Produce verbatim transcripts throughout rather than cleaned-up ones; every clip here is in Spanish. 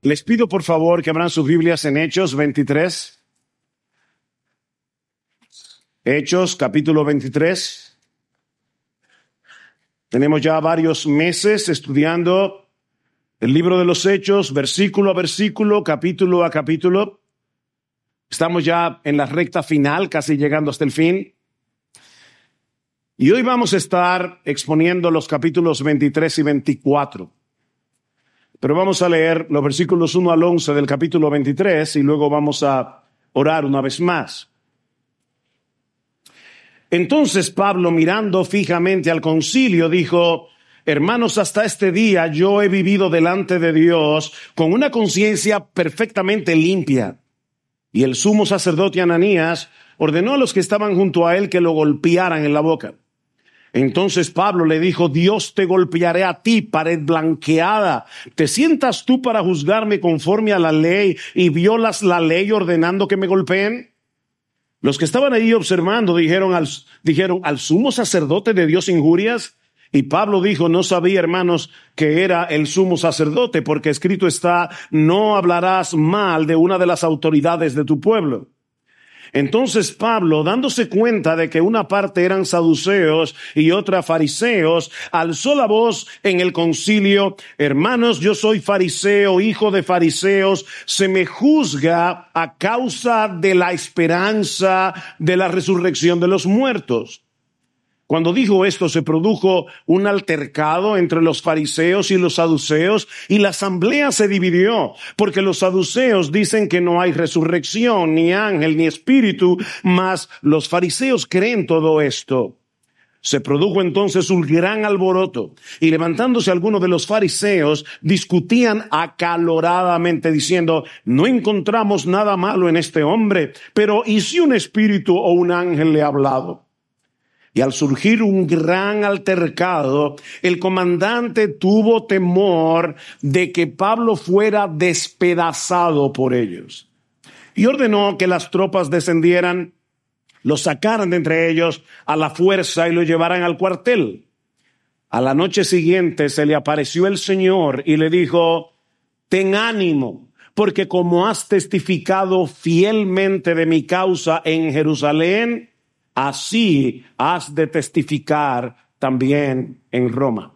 Les pido por favor que abran sus Biblias en Hechos veintitrés. Hechos capítulo veintitrés. Tenemos ya varios meses estudiando el libro de los Hechos, versículo a versículo, capítulo a capítulo. Estamos ya en la recta final, casi llegando hasta el fin. Y hoy vamos a estar exponiendo los capítulos veintitrés y veinticuatro. Pero vamos a leer los versículos uno al once del capítulo veintitrés y luego vamos a orar una vez más. Entonces Pablo, mirando fijamente al concilio, dijo: hermanos, hasta este día yo he vivido delante de Dios con una conciencia perfectamente limpia. Y el sumo sacerdote Ananías ordenó a los que estaban junto a él que lo golpearan en la boca. Entonces Pablo le dijo: Dios te golpearé a ti, pared blanqueada. ¿Te sientas tú para juzgarme conforme a la ley y violas la ley ordenando que me golpeen? Los que estaban ahí observando dijeron al, dijeron, ¿al sumo sacerdote de Dios injurias? Y Pablo dijo: no sabía, hermanos, que era el sumo sacerdote, porque escrito está: no hablarás mal de una de las autoridades de tu pueblo. Entonces Pablo, dándose cuenta de que una parte eran saduceos y otra fariseos, alzó la voz en el concilio: hermanos, yo soy fariseo, hijo de fariseos, se me juzga a causa de la esperanza de la resurrección de los muertos. Cuando dijo esto, se produjo un altercado entre los fariseos y los saduceos, y la asamblea se dividió, porque los saduceos dicen que no hay resurrección, ni ángel, ni espíritu, mas los fariseos creen todo esto. Se produjo entonces un gran alboroto, y levantándose algunos de los fariseos, discutían acaloradamente, diciendo: no encontramos nada malo en este hombre, pero ¿y si un espíritu o un ángel le ha hablado? Y al surgir un gran altercado, el comandante tuvo temor de que Pablo fuera despedazado por ellos. Y ordenó que las tropas descendieran, lo sacaran de entre ellos a la fuerza y lo llevaran al cuartel. A la noche siguiente se le apareció el Señor y le dijo: ten ánimo, porque como has testificado fielmente de mi causa en Jerusalén, así has de testificar también en Roma.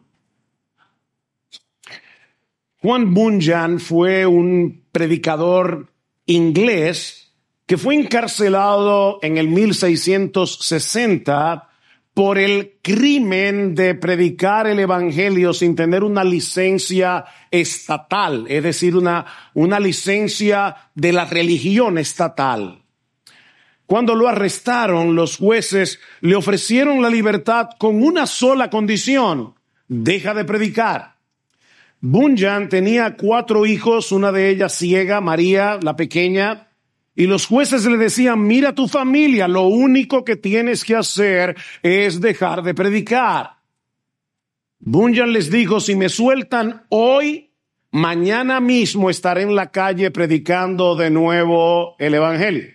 Juan Bunyan fue un predicador inglés que fue encarcelado en el mil seiscientos sesenta por el crimen de predicar el evangelio sin tener una licencia estatal, es decir, una, una licencia de la religión estatal. Cuando lo arrestaron, los jueces le ofrecieron la libertad con una sola condición: deja de predicar. Bunyan tenía cuatro hijos, una de ellas ciega, María, la pequeña, y los jueces le decían: mira tu familia, lo único que tienes que hacer es dejar de predicar. Bunyan les dijo: si me sueltan hoy, mañana mismo estaré en la calle predicando de nuevo el evangelio.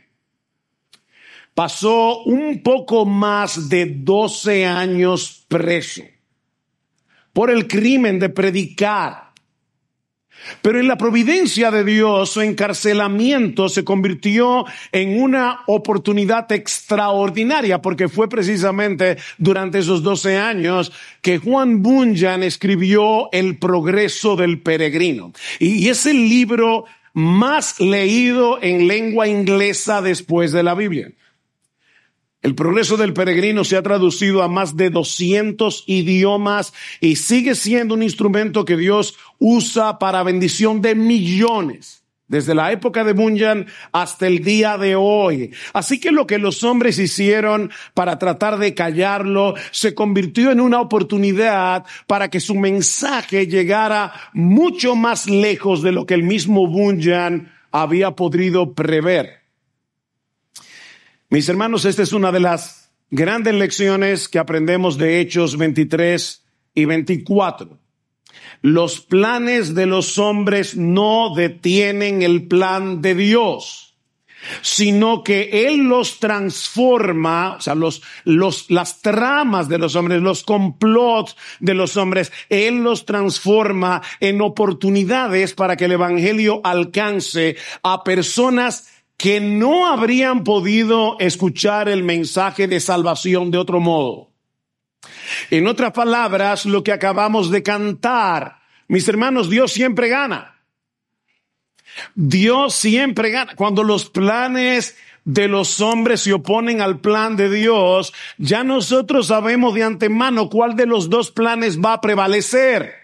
Pasó un poco más de doce años preso por el crimen de predicar. Pero en la providencia de Dios, su encarcelamiento se convirtió en una oportunidad extraordinaria, porque fue precisamente durante esos doce años que Juan Bunyan escribió El progreso del peregrino. Y es el libro más leído en lengua inglesa después de la Biblia. El progreso del peregrino se ha traducido a más de doscientos idiomas y sigue siendo un instrumento que Dios usa para bendición de millones, desde la época de Bunyan hasta el día de hoy. Así que lo que los hombres hicieron para tratar de callarlo se convirtió en una oportunidad para que su mensaje llegara mucho más lejos de lo que el mismo Bunyan había podido prever. Mis hermanos, esta es una de las grandes lecciones que aprendemos de Hechos veintitrés y veinticuatro. Los planes de los hombres no detienen el plan de Dios. sino que Él los transforma, o sea, los, los, las tramas de los hombres, los complots de los hombres, Él los transforma en oportunidades para que el evangelio alcance a personas que no habrían podido escuchar el mensaje de salvación de otro modo. En otras palabras, lo que acabamos de cantar, mis hermanos, Dios siempre gana. Dios siempre gana. Cuando los planes de los hombres se oponen al plan de Dios, ya nosotros sabemos de antemano cuál de los dos planes va a prevalecer.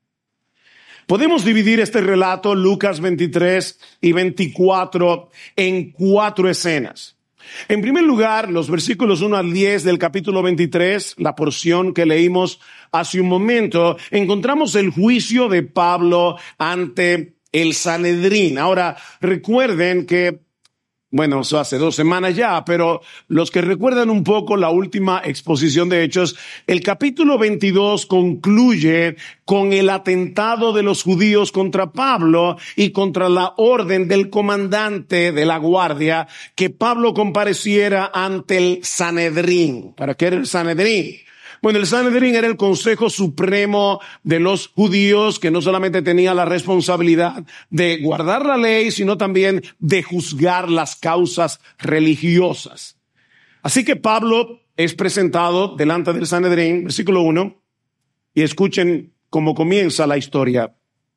Podemos dividir este relato, Lucas veintitrés y veinticuatro, en cuatro escenas. En primer lugar, los versículos uno al diez del capítulo veintitrés, la porción que leímos hace un momento, encontramos el juicio de Pablo ante el Sanedrín. Ahora, recuerden que, bueno, eso hace dos semanas ya, pero los que recuerdan un poco la última exposición de Hechos, el capítulo veintidós concluye con el atentado de los judíos contra Pablo y contra la orden del comandante de la guardia que Pablo compareciera ante el Sanedrín. ¿Para qué era el Sanedrín? Bueno, el Sanedrín era el Consejo Supremo de los judíos que no solamente tenía la responsabilidad de guardar la ley, sino también de juzgar las causas religiosas. Así que Pablo es presentado delante del Sanedrín, versículo uno, y escuchen cómo comienza la historia.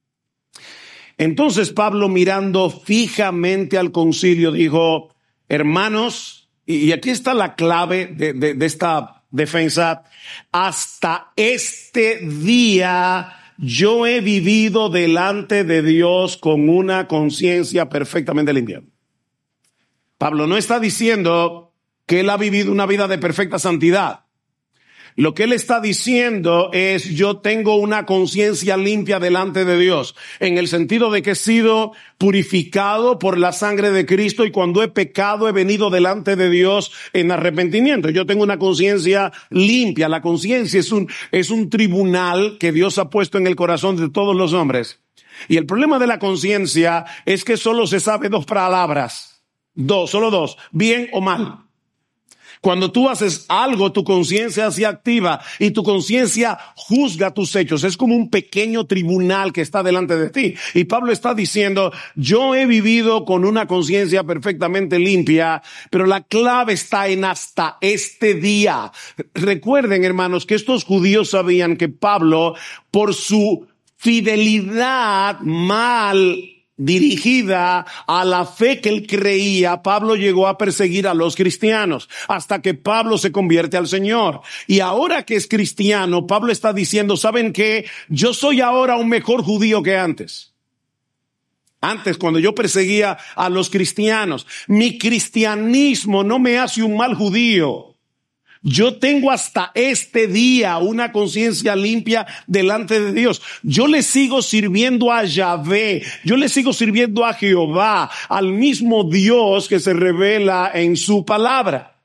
Entonces Pablo, mirando fijamente al concilio, dijo: hermanos, y aquí está la clave de, de, de esta defensa, hasta este día yo he vivido delante de Dios con una conciencia perfectamente limpia. Pablo no está diciendo que él ha vivido una vida de perfecta santidad. Lo que él está diciendo es: yo tengo una conciencia limpia delante de Dios, en el sentido de que he sido purificado por la sangre de Cristo y cuando he pecado he venido delante de Dios en arrepentimiento. Yo tengo una conciencia limpia. La conciencia es un, es un tribunal que Dios ha puesto en el corazón de todos los hombres. Y el problema de la conciencia es que solo se sabe dos palabras. Dos, solo dos. Bien o mal. Cuando tú haces algo, tu conciencia se activa y tu conciencia juzga tus hechos. Es como un pequeño tribunal que está delante de ti. Y Pablo está diciendo: yo he vivido con una conciencia perfectamente limpia, pero la clave está en hasta este día. Recuerden, hermanos, que estos judíos sabían que Pablo, por su fidelidad mal dirigida a la fe que él creía, Pablo llegó a perseguir a los cristianos hasta que Pablo se convierte al Señor. Y ahora que es cristiano, Pablo está diciendo: ¿saben qué? Yo soy ahora un mejor judío que antes. Antes, cuando yo perseguía a los cristianos, mi cristianismo no me hace un mal judío. Yo tengo hasta este día una conciencia limpia delante de Dios. Yo le sigo sirviendo a Yahvé. Yo le sigo sirviendo a Jehová, al mismo Dios que se revela en su palabra.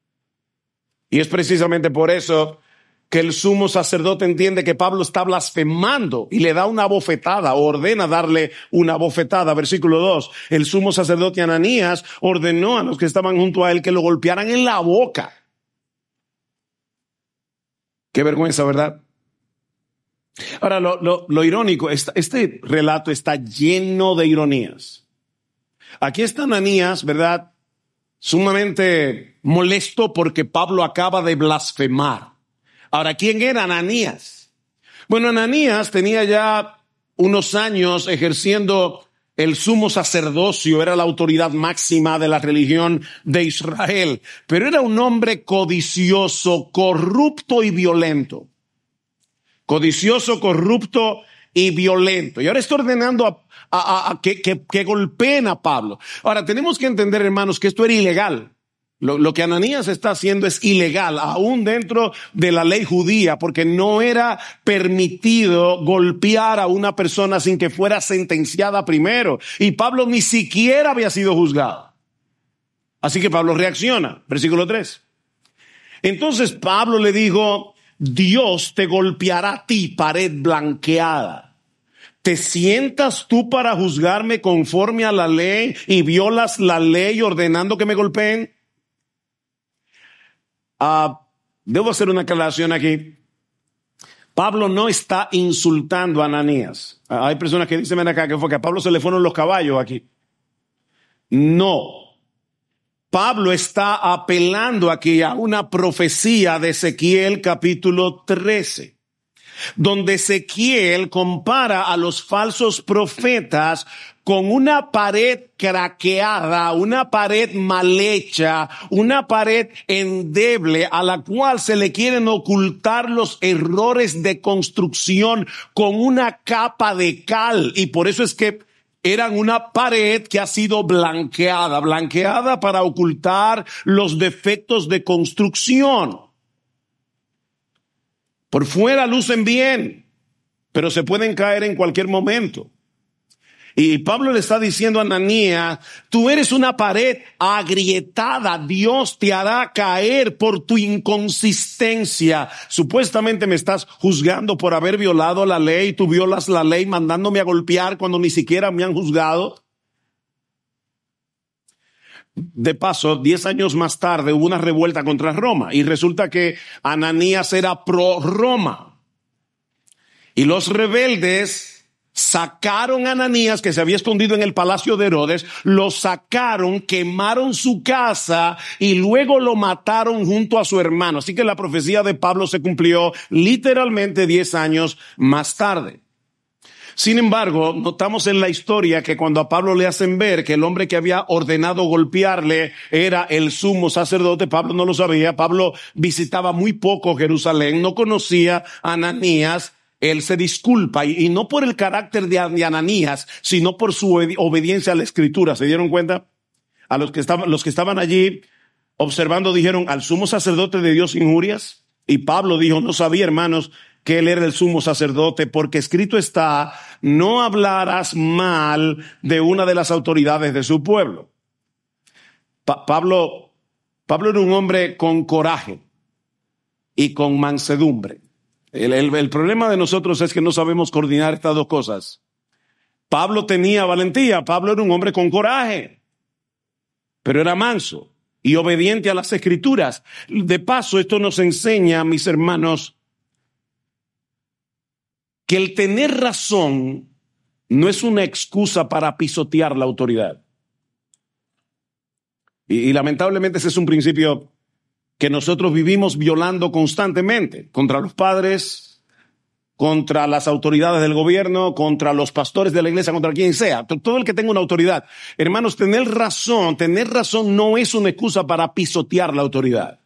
Y es precisamente por eso que el sumo sacerdote entiende que Pablo está blasfemando y le da una bofetada, o ordena darle una bofetada. Versículo dos. El sumo sacerdote Ananías ordenó a los que estaban junto a él que lo golpearan en la boca. Qué vergüenza, ¿verdad? Ahora, lo, lo, lo irónico, este, este relato está lleno de ironías. Aquí está Ananías, ¿verdad? Sumamente molesto porque Pablo acaba de blasfemar. Ahora, ¿quién era Ananías? Bueno, Ananías tenía ya unos años ejerciendo el sumo sacerdocio, era la autoridad máxima de la religión de Israel, pero era un hombre codicioso, corrupto y violento. Codicioso, corrupto y violento. Y ahora está ordenando a, a, a, a que, que, que golpeen a Pablo. Ahora, tenemos que entender, hermanos, que esto era ilegal. Lo, lo que Ananías está haciendo es ilegal, aún dentro de la ley judía, porque no era permitido golpear a una persona sin que fuera sentenciada primero. Y Pablo ni siquiera había sido juzgado. Así que Pablo reacciona. Versículo tres. Entonces Pablo le dijo: Dios te golpeará a ti, pared blanqueada. ¿Te sientas tú para juzgarme conforme a la ley y violas la ley ordenando que me golpeen? Uh, debo hacer una aclaración aquí. Pablo no está insultando a Ananías. Uh, hay personas que dicen, ven acá, que fue que a Pablo se le fueron los caballos aquí. No. Pablo está apelando aquí a una profecía de Ezequiel capítulo trece. Donde Ezequiel compara a los falsos profetas con una pared craqueada, una pared mal hecha, una pared endeble a la cual se le quieren ocultar los errores de construcción con una capa de cal. Y por eso es que eran una pared que ha sido blanqueada, blanqueada para ocultar los defectos de construcción. Por fuera lucen bien, pero se pueden caer en cualquier momento. Y Pablo le está diciendo a Ananías, tú eres una pared agrietada, Dios te hará caer por tu inconsistencia. Supuestamente me estás juzgando por haber violado la ley, tú violas la ley mandándome a golpear cuando ni siquiera me han juzgado. De paso, diez años más tarde hubo una revuelta contra Roma y resulta que Ananías era pro Roma. Y los rebeldes sacaron a Ananías, que se había escondido en el palacio de Herodes, lo sacaron, quemaron su casa y luego lo mataron junto a su hermano. Así que la profecía de Pablo se cumplió literalmente diez años más tarde. Sin embargo, notamos en la historia que cuando a Pablo le hacen ver que el hombre que había ordenado golpearle era el sumo sacerdote, Pablo no lo sabía. Pablo visitaba muy poco Jerusalén, no conocía a Ananías. Él se disculpa y, y no por el carácter de, de Ananías, sino por su obediencia a la Escritura. ¿Se dieron cuenta? A los que estaban, los que estaban allí observando dijeron, ¿al sumo sacerdote de Dios injurias? Y Pablo dijo, no sabía, hermanos, que él era el sumo sacerdote, porque escrito está, no hablarás mal de una de las autoridades de su pueblo. Pa- Pablo, Pablo era un hombre con coraje y con mansedumbre. El, el, el problema de nosotros es que no sabemos coordinar estas dos cosas. Pablo tenía valentía, Pablo era un hombre con coraje, pero era manso y obediente a las Escrituras. De paso, esto nos enseña, mis hermanos, que el tener razón no es una excusa para pisotear la autoridad. Y, y lamentablemente ese es un principio que nosotros vivimos violando constantemente contra los padres, contra las autoridades del gobierno, contra los pastores de la iglesia, contra quien sea, todo el que tenga una autoridad. Hermanos, tener razón, tener razón no es una excusa para pisotear la autoridad.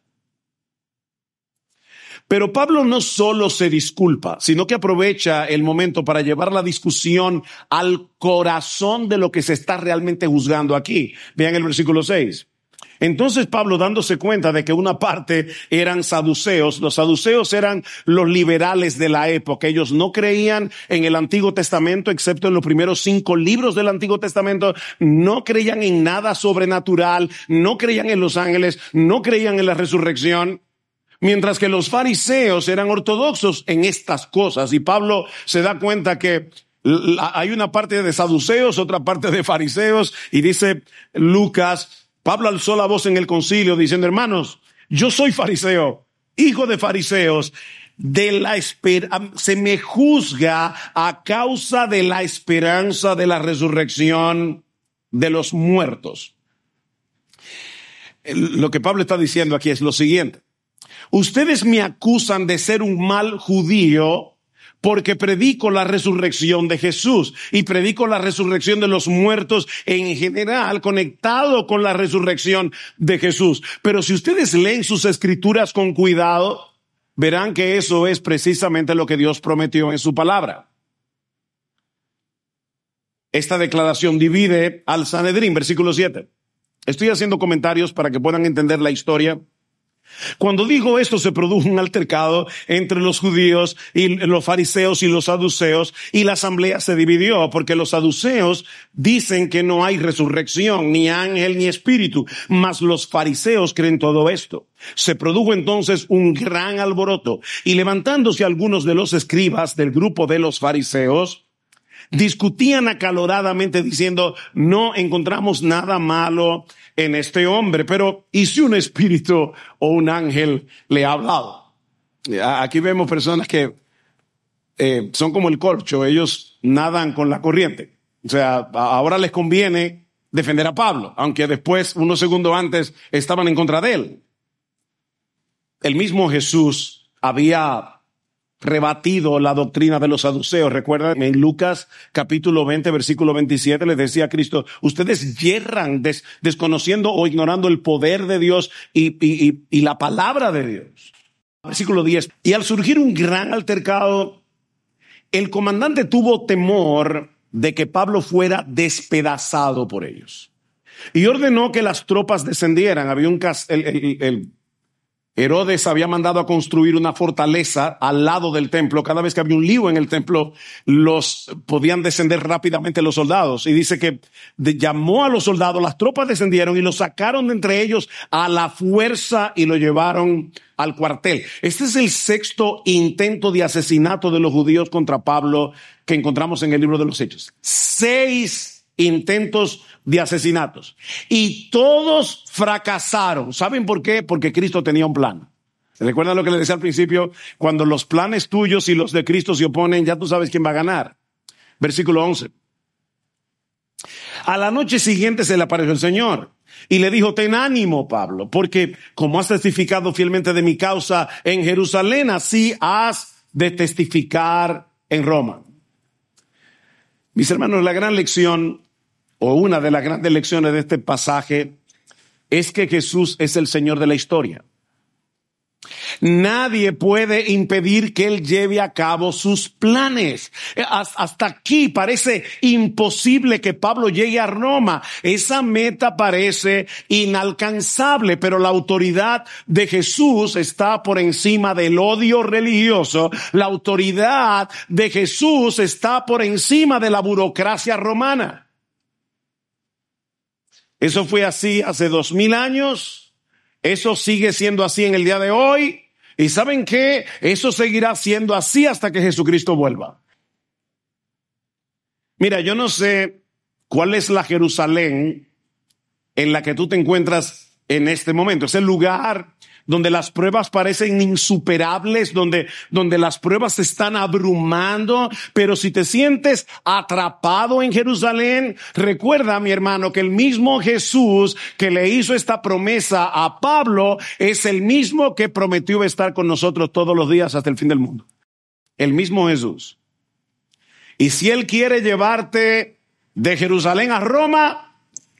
Pero Pablo no solo se disculpa, sino que aprovecha el momento para llevar la discusión al corazón de lo que se está realmente juzgando aquí. Vean el versículo seis. Entonces Pablo, dándose cuenta de que una parte eran saduceos, los saduceos eran los liberales de la época. Ellos no creían en el Antiguo Testamento, excepto en los primeros cinco libros del Antiguo Testamento. No creían en nada sobrenatural, no creían en los ángeles, no creían en la resurrección. Mientras que los fariseos eran ortodoxos en estas cosas. Y Pablo se da cuenta que hay una parte de saduceos, otra parte de fariseos. Y dice Lucas, Pablo alzó la voz en el concilio diciendo, hermanos, yo soy fariseo, hijo de fariseos. De la espera, se me juzga a causa de la esperanza de la resurrección de los muertos. Lo que Pablo está diciendo aquí es lo siguiente. Ustedes me acusan de ser un mal judío porque predico la resurrección de Jesús y predico la resurrección de los muertos en general, conectado con la resurrección de Jesús. Pero si ustedes leen sus escrituras con cuidado, verán que eso es precisamente lo que Dios prometió en su palabra. Esta declaración divide al Sanedrín, versículo siete. Estoy haciendo comentarios para que puedan entender la historia. Cuando dijo esto, se produjo un altercado entre los judíos y los fariseos y los saduceos, y la asamblea se dividió, porque los saduceos dicen que no hay resurrección, ni ángel, ni espíritu, mas los fariseos creen todo esto. Se produjo entonces un gran alboroto, y levantándose algunos de los escribas del grupo de los fariseos, discutían acaloradamente diciendo, no encontramos nada malo en este hombre, pero ¿y si un espíritu o un ángel le ha hablado? Aquí vemos personas que eh, son como el corcho, ellos nadan con la corriente. O sea, ahora les conviene defender a Pablo, aunque después, unos segundos antes, estaban en contra de él. El mismo Jesús había rebatido la doctrina de los saduceos. Recuerdan, en Lucas capítulo veinte, versículo veintisiete, les decía a Cristo, ustedes yerran des, desconociendo o ignorando el poder de Dios y, y, y, y la palabra de Dios. Versículo diez, y al surgir un gran altercado, el comandante tuvo temor de que Pablo fuera despedazado por ellos. Y ordenó que las tropas descendieran. Había un cas- el, el, el Herodes había mandado a construir una fortaleza al lado del templo. Cada vez que había un lío en el templo, los podían descender rápidamente los soldados. Y dice que de, llamó a los soldados, las tropas descendieron y lo sacaron de entre ellos a la fuerza y lo llevaron al cuartel. Este es el sexto intento de asesinato de los judíos contra Pablo que encontramos en el libro de los Hechos. Seis intentos de asesinatos. Y todos fracasaron. ¿Saben por qué? Porque Cristo tenía un plan. ¿Recuerdan lo que les decía al principio? Cuando los planes tuyos y los de Cristo se oponen, ya tú sabes quién va a ganar. Versículo once. A la noche siguiente se le apareció el Señor y le dijo, ten ánimo, Pablo, porque como has testificado fielmente de mi causa en Jerusalén, así has de testificar en Roma. Mis hermanos, la gran lección, o una de las grandes lecciones de este pasaje, es que Jesús es el Señor de la historia. Nadie puede impedir que Él lleve a cabo sus planes. Hasta aquí parece imposible que Pablo llegue a Roma. Esa meta parece inalcanzable, pero la autoridad de Jesús está por encima del odio religioso. La autoridad de Jesús está por encima de la burocracia romana. Eso fue así hace dos mil años. Eso sigue siendo así en el día de hoy. ¿Y saben qué? Eso seguirá siendo así hasta que Jesucristo vuelva. Mira, yo no sé cuál es la Jerusalén en la que tú te encuentras en este momento. Es el lugar donde las pruebas parecen insuperables, donde, donde las pruebas se están abrumando. Pero si te sientes atrapado en Jerusalén, recuerda, mi hermano, que el mismo Jesús que le hizo esta promesa a Pablo es el mismo que prometió estar con nosotros todos los días hasta el fin del mundo. El mismo Jesús. Y si Él quiere llevarte de Jerusalén a Roma,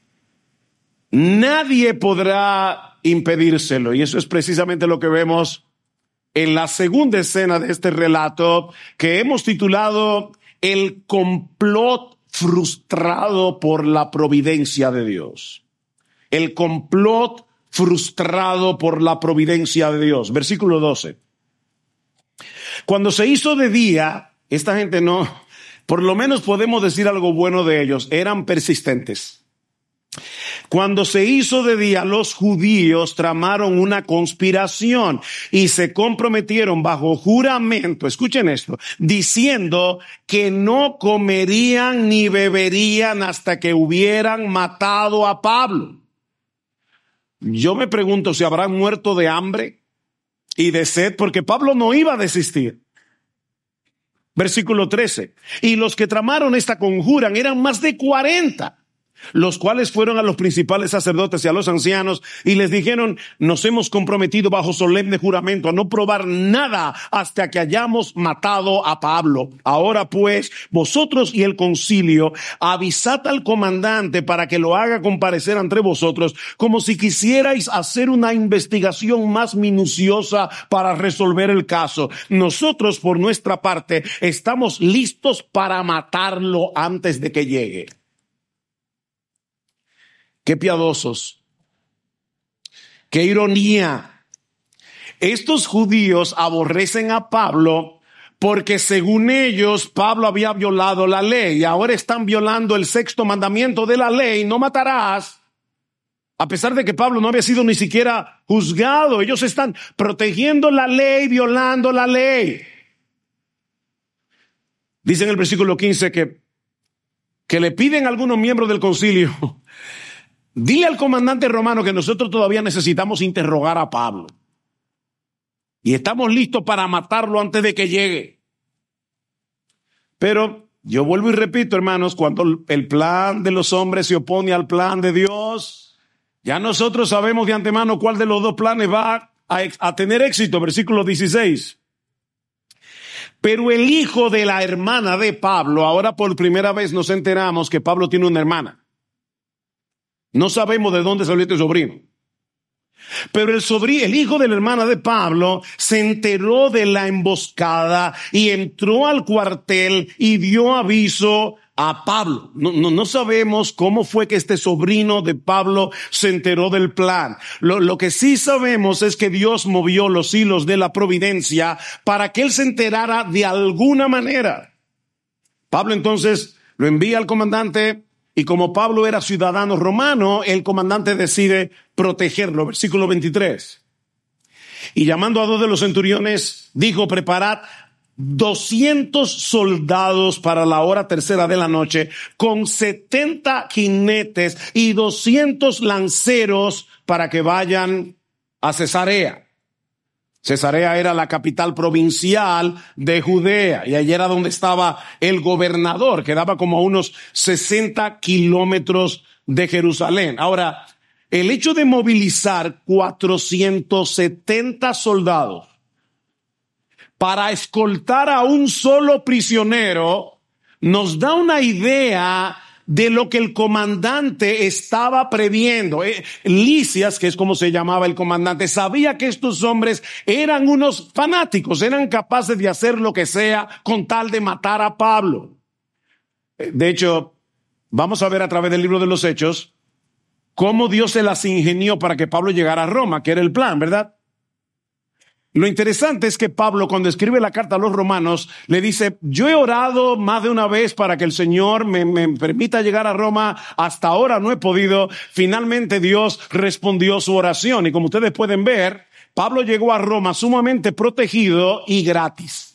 nadie podrá impedírselo. Y eso es precisamente lo que vemos en la segunda escena de este relato, que hemos titulado El complot frustrado por la providencia de Dios. El complot frustrado por la providencia de Dios. Versículo doce. Cuando se hizo de día, esta gente no, por lo menos podemos decir algo bueno de ellos, eran persistentes. Cuando se hizo de día, los judíos tramaron una conspiración y se comprometieron bajo juramento, escuchen esto, diciendo que no comerían ni beberían hasta que hubieran matado a Pablo. Yo me pregunto si habrán muerto de hambre y de sed, porque Pablo no iba a desistir. Versículo trece. Y los que tramaron esta conjura eran más de cuarenta. Los cuales fueron a los principales sacerdotes y a los ancianos y les dijeron, nos hemos comprometido bajo solemne juramento a no probar nada hasta que hayamos matado a Pablo. Ahora pues, vosotros y el concilio, avisad al comandante para que lo haga comparecer ante vosotros, como si quisierais hacer una investigación más minuciosa para resolver el caso. Nosotros, por nuestra parte, estamos listos para matarlo antes de que llegue. Qué piadosos, qué ironía. Estos judíos aborrecen a Pablo porque según ellos Pablo había violado la ley y ahora están violando el sexto mandamiento de la ley, no matarás. A pesar de que Pablo no había sido ni siquiera juzgado, ellos están protegiendo la ley, violando la ley. Dice en el versículo quince que que le piden a algunos miembros del concilio, dile al comandante romano que nosotros todavía necesitamos interrogar a Pablo. Y estamos listos para matarlo antes de que llegue. Pero yo vuelvo y repito, hermanos, cuando el plan de los hombres se opone al plan de Dios, ya nosotros sabemos de antemano cuál de los dos planes va a, a tener éxito. Versículo dieciséis. Pero el hijo de la hermana de Pablo, ahora por primera vez nos enteramos que Pablo tiene una hermana. No sabemos de dónde salió este sobrino. Pero el sobrino, el hijo de la hermana de Pablo, se enteró de la emboscada y entró al cuartel y dio aviso a Pablo. No, no, no sabemos cómo fue que este sobrino de Pablo se enteró del plan. Lo, lo que sí sabemos es que Dios movió los hilos de la providencia para que él se enterara de alguna manera. Pablo entonces lo envía al comandante. Y como Pablo era ciudadano romano, el comandante decide protegerlo. Versículo veintitrés. Y llamando a dos de los centuriones, dijo, preparad doscientos soldados para la hora tercera de la noche, con setenta jinetes y doscientos lanceros para que vayan a Cesarea. Cesarea era la capital provincial de Judea y allí era donde estaba el gobernador, que daba como a unos sesenta kilómetros de Jerusalén. Ahora, el hecho de movilizar cuatrocientos setenta soldados para escoltar a un solo prisionero nos da una idea de lo que el comandante estaba previendo. Eh, Lisias, que es como se llamaba el comandante, sabía que estos hombres eran unos fanáticos, eran capaces de hacer lo que sea con tal de matar a Pablo. Eh, de hecho, vamos a ver a través del libro de los Hechos cómo Dios se las ingenió para que Pablo llegara a Roma, que era el plan, ¿verdad? Lo interesante es que Pablo, cuando escribe la carta a los romanos, le dice, yo he orado más de una vez para que el Señor me, me permita llegar a Roma. Hasta ahora no he podido. Finalmente Dios respondió su oración. Y como ustedes pueden ver, Pablo llegó a Roma sumamente protegido y gratis.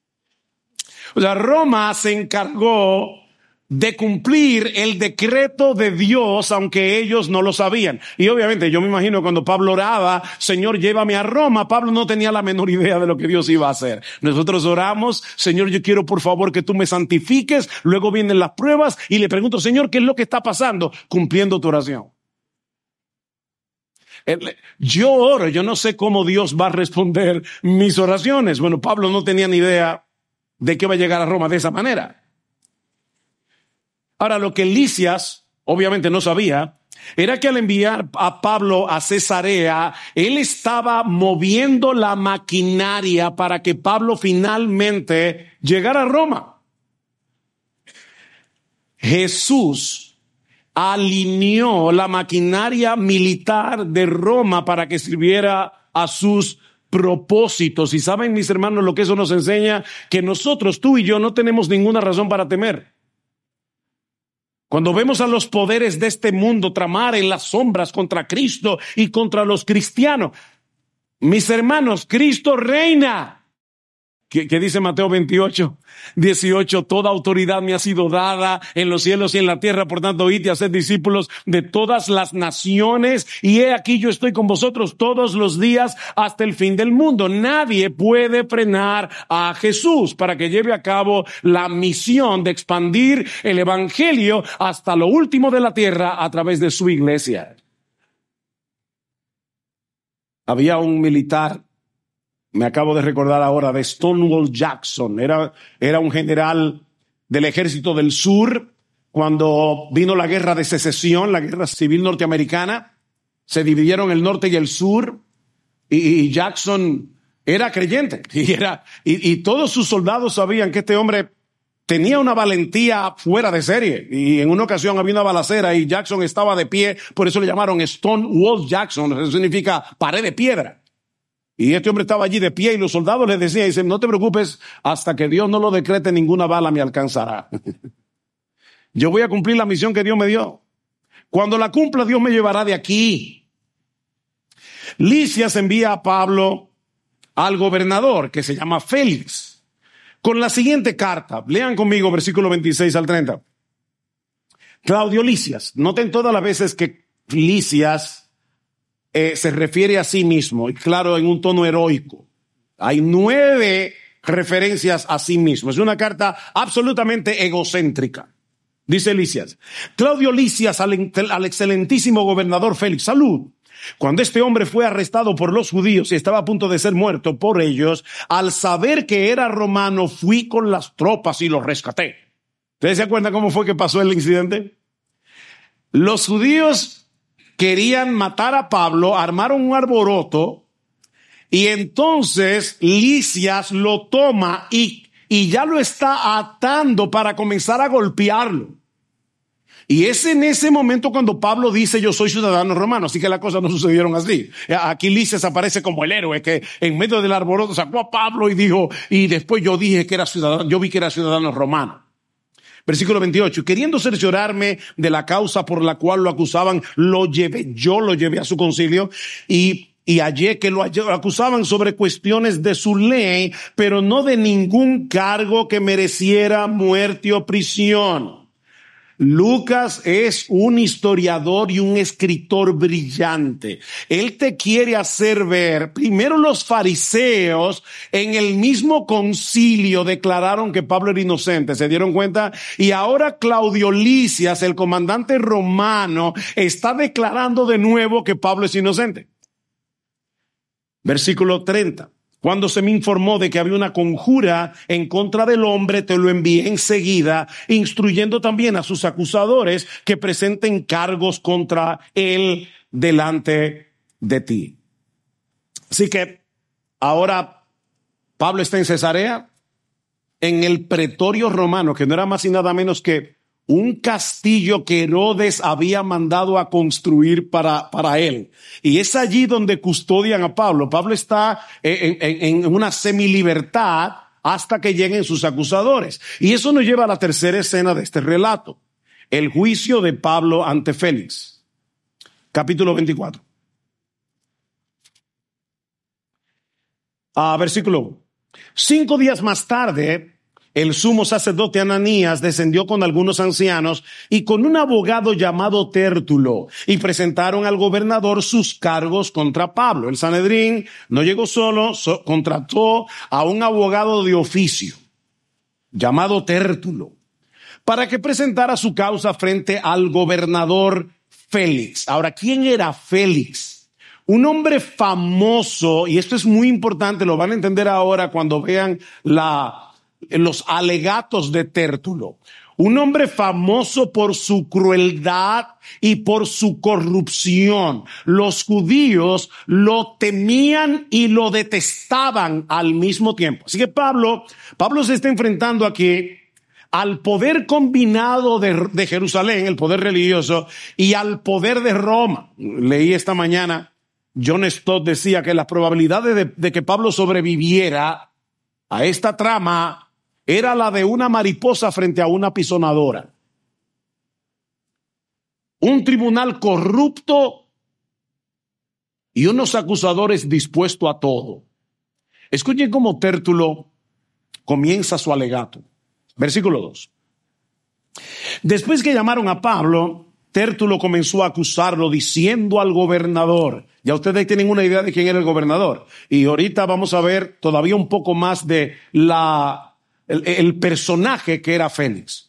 O sea, Roma se encargó de cumplir el decreto de Dios, aunque ellos no lo sabían. Y obviamente yo me imagino cuando Pablo oraba, Señor, llévame a Roma, Pablo no tenía la menor idea de lo que Dios iba a hacer. Nosotros oramos, Señor, yo quiero por favor que tú me santifiques, luego vienen las pruebas y le pregunto, Señor, ¿qué es lo que está pasando? Cumpliendo tu oración. Yo oro, yo no sé cómo Dios va a responder mis oraciones. Bueno, Pablo no tenía ni idea de que iba a llegar a Roma de esa manera. Ahora, lo que Lisias obviamente no sabía era que al enviar a Pablo a Cesarea, él estaba moviendo la maquinaria para que Pablo finalmente llegara a Roma. Jesús alineó la maquinaria militar de Roma para que sirviera a sus propósitos. Y saben, mis hermanos, lo que eso nos enseña, que nosotros, tú y yo, no tenemos ninguna razón para temer. Cuando vemos a los poderes de este mundo tramar en las sombras contra Cristo y contra los cristianos, mis hermanos, Cristo reina. ¿Qué, qué dice Mateo veintiocho, dieciocho? Toda autoridad me ha sido dada en los cielos y en la tierra, por tanto, id y haced discípulos de todas las naciones, y he aquí yo estoy con vosotros todos los días hasta el fin del mundo. Nadie puede frenar a Jesús para que lleve a cabo la misión de expandir el evangelio hasta lo último de la tierra a través de su iglesia. Había un militar, me acabo de recordar ahora, de Stonewall Jackson. Era, era un general del ejército del sur. Cuando vino la guerra de secesión, la guerra civil norteamericana, se dividieron el norte y el sur. Y, y Jackson era creyente. Y, era, y, y todos sus soldados sabían que este hombre tenía una valentía fuera de serie. Y en una ocasión había una balacera y Jackson estaba de pie. Por eso le llamaron Stonewall Jackson. Eso significa pared de piedra. Y este hombre estaba allí de pie y los soldados le decían, dicen, no te preocupes, hasta que Dios no lo decrete, ninguna bala me alcanzará. Yo voy a cumplir la misión que Dios me dio. Cuando la cumpla, Dios me llevará de aquí. Lisias envía a Pablo al gobernador, que se llama Félix, con la siguiente carta. Lean conmigo versículo veintiséis al treinta. Claudio Lisias. Noten todas las veces que Lisias eh, se refiere a sí mismo, y claro, en un tono heroico. Hay nueve referencias a sí mismo. Es una carta absolutamente egocéntrica. Dice Lisias: Claudio Lisias al, al excelentísimo gobernador Félix, salud. Cuando este hombre fue arrestado por los judíos y estaba a punto de ser muerto por ellos, al saber que era romano, fui con las tropas y lo rescaté. ¿Ustedes se acuerdan cómo fue que pasó el incidente? Los judíos querían matar a Pablo, armaron un alboroto, y entonces Lisias lo toma y, y ya lo está atando para comenzar a golpearlo. Y es en ese momento cuando Pablo dice: yo soy ciudadano romano. Así que las cosas no sucedieron así. Aquí Lisias aparece como el héroe que en medio del alboroto sacó a Pablo y dijo, y después yo dije que era ciudadano, yo vi que era ciudadano romano. Versículo veintiocho, queriendo cerciorarme de la causa por la cual lo acusaban, lo llevé, yo lo llevé a su concilio y Y hallé que lo acusaban sobre cuestiones de su ley, pero no de ningún cargo que mereciera muerte o prisión. Lucas es un historiador y un escritor brillante. Él te quiere hacer ver, primero los fariseos en el mismo concilio declararon que Pablo era inocente, ¿se dieron cuenta? Y ahora Claudio Lisias, el comandante romano, está declarando de nuevo que Pablo es inocente. Versículo treinta. Cuando se me informó de que había una conjura en contra del hombre, te lo envié enseguida, instruyendo también a sus acusadores que presenten cargos contra él delante de ti. Así que ahora Pablo está en Cesarea, en el pretorio romano, que no era más y nada menos que un castillo que Herodes había mandado a construir para, para él. Y es allí donde custodian a Pablo. Pablo está en, en, en una semilibertad hasta que lleguen sus acusadores. Y eso nos lleva a la tercera escena de este relato. El juicio de Pablo ante Félix. Capítulo veinticuatro. Ah, versículo uno. Cinco días más tarde, el sumo sacerdote Ananías descendió con algunos ancianos y con un abogado llamado Tértulo y presentaron al gobernador sus cargos contra Pablo. El Sanedrín no llegó solo, so, contrató a un abogado de oficio llamado Tértulo para que presentara su causa frente al gobernador Félix. Ahora, ¿quién era Félix? Un hombre famoso, y esto es muy importante, lo van a entender ahora cuando vean la los alegatos de Tértulo. Un hombre famoso por su crueldad y por su corrupción. Los judíos lo temían y lo detestaban al mismo tiempo. Así que Pablo, Pablo se está enfrentando aquí al poder combinado de, de Jerusalén, el poder religioso, y al poder de Roma. Leí esta mañana, John Stott decía que las probabilidades de, de que Pablo sobreviviera a esta trama era la de una mariposa frente a una pisonadora. Un tribunal corrupto y unos acusadores dispuestos a todo. Escuchen cómo Tértulo comienza su alegato. Versículo dos. Después que llamaron a Pablo, Tértulo comenzó a acusarlo diciendo al gobernador. Ya ustedes tienen una idea de quién era el gobernador. Y ahorita vamos a ver todavía un poco más de la... El, el personaje que era Félix.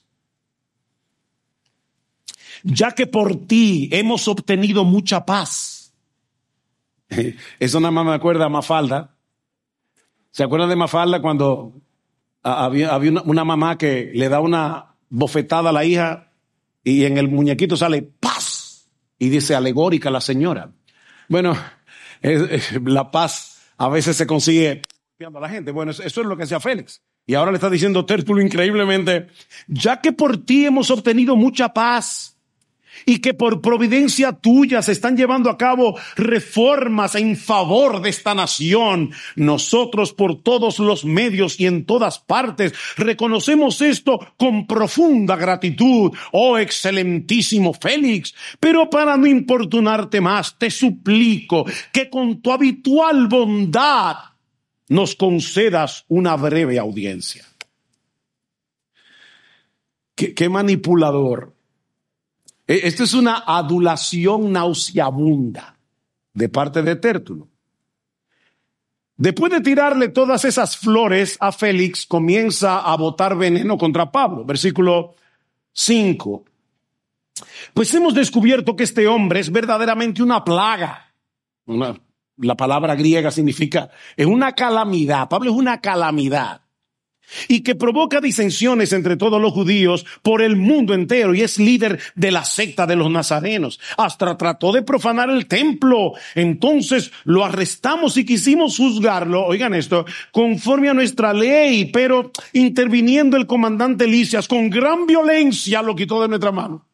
Ya que por ti hemos obtenido mucha paz. Eso nada más me acuerda a Mafalda. ¿Se acuerdan de Mafalda cuando había, había una, una mamá que le da una bofetada a la hija y en el muñequito sale paz? Y dice alegórica la señora. Bueno, es, es, la paz a veces se consigue golpeando a la gente. Bueno, eso, eso es lo que hacía Félix. Y ahora le está diciendo Tértulo increíblemente, ya que por ti hemos obtenido mucha paz y que por providencia tuya se están llevando a cabo reformas en favor de esta nación, nosotros por todos los medios y en todas partes reconocemos esto con profunda gratitud, oh excelentísimo Félix. Pero para no importunarte más, te suplico que con tu habitual bondad nos concedas una breve audiencia. Qué, qué manipulador. Esto es una adulación nauseabunda de parte de Tértulo. Después de tirarle todas esas flores a Félix, comienza a botar veneno contra Pablo. Versículo cinco. Pues hemos descubierto que este hombre es verdaderamente una plaga. Una, la palabra griega significa, es una calamidad. Pablo es una calamidad. Y que provoca disensiones entre todos los judíos por el mundo entero y es líder de la secta de los nazarenos. Hasta trató de profanar el templo. Entonces lo arrestamos y quisimos juzgarlo, oigan esto, conforme a nuestra ley, pero interviniendo el comandante Lisias con gran violencia lo quitó de nuestra mano.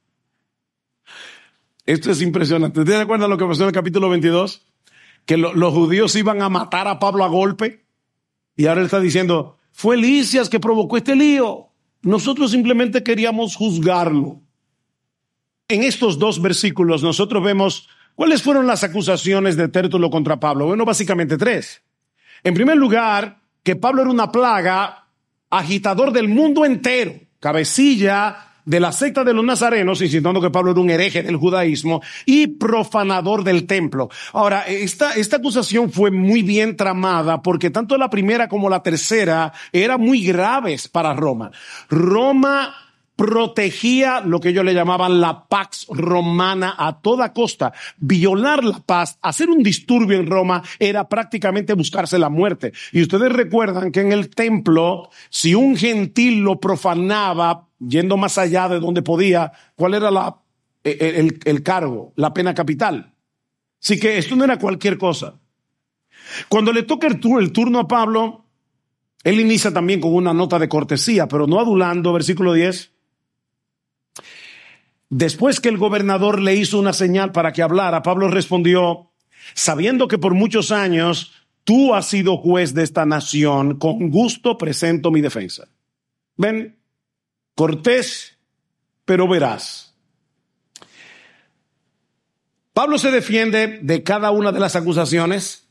Esto es impresionante. ¿Te acuerdas lo que pasó en el capítulo veintidós? Que lo, los judíos iban a matar a Pablo a golpe y ahora él está diciendo, fue Lisias que provocó este lío. Nosotros simplemente queríamos juzgarlo. En estos dos versículos nosotros vemos cuáles fueron las acusaciones de Tértulo contra Pablo. Bueno, básicamente tres. En primer lugar, que Pablo era una plaga, agitador del mundo entero, cabecilla de la secta de los nazarenos, insinuando que Pablo era un hereje del judaísmo y profanador del templo. Ahora, esta, esta acusación fue muy bien tramada porque tanto la primera como la tercera eran muy graves para Roma. Roma protegía lo que ellos le llamaban la pax romana a toda costa. Violar la paz, hacer un disturbio en Roma era prácticamente buscarse la muerte. Y ustedes recuerdan que en el templo, si un gentil lo profanaba, yendo más allá de donde podía, ¿cuál era la, el, el, el cargo? La pena capital. Así que esto no era cualquier cosa. Cuando le toca el, el turno a Pablo, él inicia también con una nota de cortesía, pero no adulando, versículo diez. Después que el gobernador le hizo una señal para que hablara, Pablo respondió, sabiendo que por muchos años tú has sido juez de esta nación, con gusto presento mi defensa. Ven, cortés, pero veraz. Pablo se defiende de cada una de las acusaciones.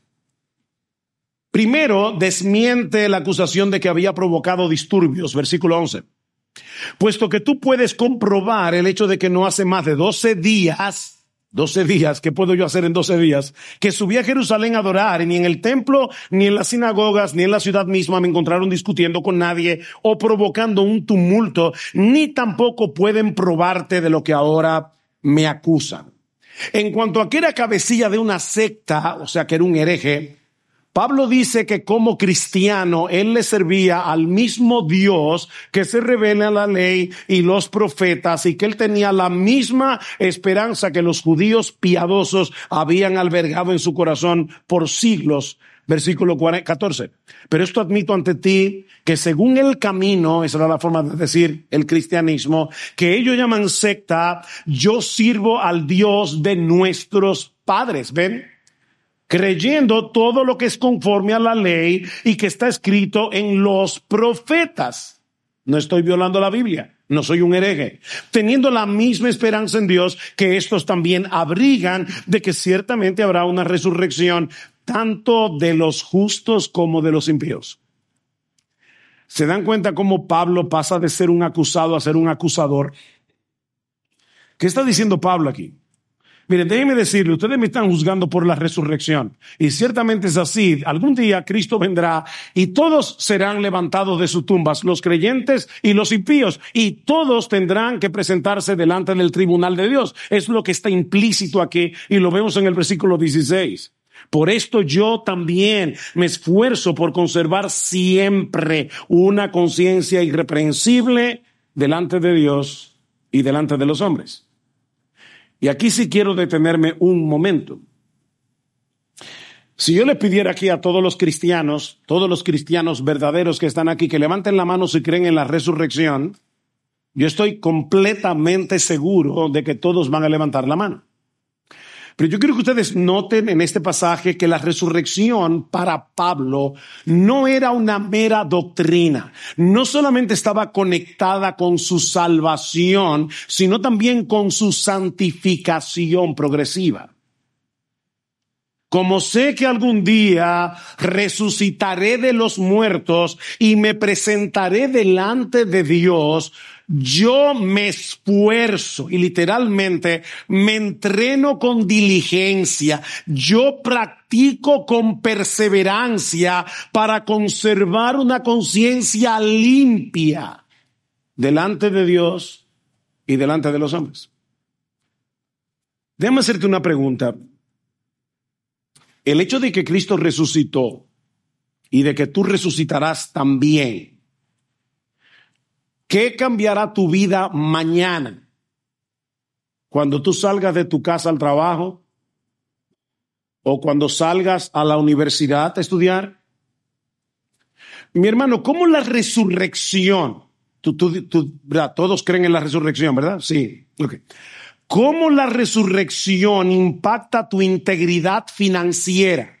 Primero, desmiente la acusación de que había provocado disturbios, versículo once. Puesto que tú puedes comprobar el hecho de que no hace más de doce días, doce días, ¿qué puedo yo hacer en doce días? Que subí a Jerusalén a adorar, y ni en el templo, ni en las sinagogas, ni en la ciudad misma me encontraron discutiendo con nadie o provocando un tumulto, ni tampoco pueden probarte de lo que ahora me acusan. En cuanto a que era cabecilla de una secta, o sea que era un hereje, Pablo dice que como cristiano él le servía al mismo Dios que se revela en la ley y los profetas y que él tenía la misma esperanza que los judíos piadosos habían albergado en su corazón por siglos. Versículo catorce. Pero esto admito ante ti que según el camino, esa era la forma de decir el cristianismo, que ellos llaman secta, yo sirvo al Dios de nuestros padres. ¿Ven? Creyendo todo lo que es conforme a la ley y que está escrito en los profetas. No estoy violando la Biblia, no soy un hereje. Teniendo la misma esperanza en Dios que estos también abrigan de que ciertamente habrá una resurrección tanto de los justos como de los impíos. ¿Se dan cuenta cómo Pablo pasa de ser un acusado a ser un acusador? ¿Qué está diciendo Pablo aquí? Miren, déjenme decirle, ustedes me están juzgando por la resurrección. Y ciertamente es así. Algún día Cristo vendrá y todos serán levantados de sus tumbas, los creyentes y los impíos. Y todos tendrán que presentarse delante del tribunal de Dios. Es lo que está implícito aquí y lo vemos en el versículo dieciséis. Por esto yo también me esfuerzo por conservar siempre una conciencia irreprensible delante de Dios y delante de los hombres. Y aquí sí quiero detenerme un momento. Si yo le pidiera aquí a todos los cristianos, todos los cristianos verdaderos que están aquí, que levanten la mano si creen en la resurrección, yo estoy completamente seguro de que todos van a levantar la mano. Pero yo quiero que ustedes noten en este pasaje que la resurrección para Pablo no era una mera doctrina. No solamente estaba conectada con su salvación, sino también con su santificación progresiva. como sé que algún día resucitaré de los muertos y me presentaré delante de Dios, yo me esfuerzo y literalmente me entreno con diligencia. Yo practico con perseverancia para conservar una conciencia limpia delante de Dios y delante de los hombres. Déjame hacerte una pregunta. El hecho de que Cristo resucitó y de que tú resucitarás también, ¿qué cambiará tu vida mañana? Cuando tú salgas de tu casa al trabajo o cuando salgas a la universidad a estudiar. Mi hermano, ¿cómo la resurrección? Tú, tú, tú, ¿verdad? Todos creen en la resurrección, ¿verdad? Sí. Okay. ¿Cómo la resurrección impacta tu integridad financiera?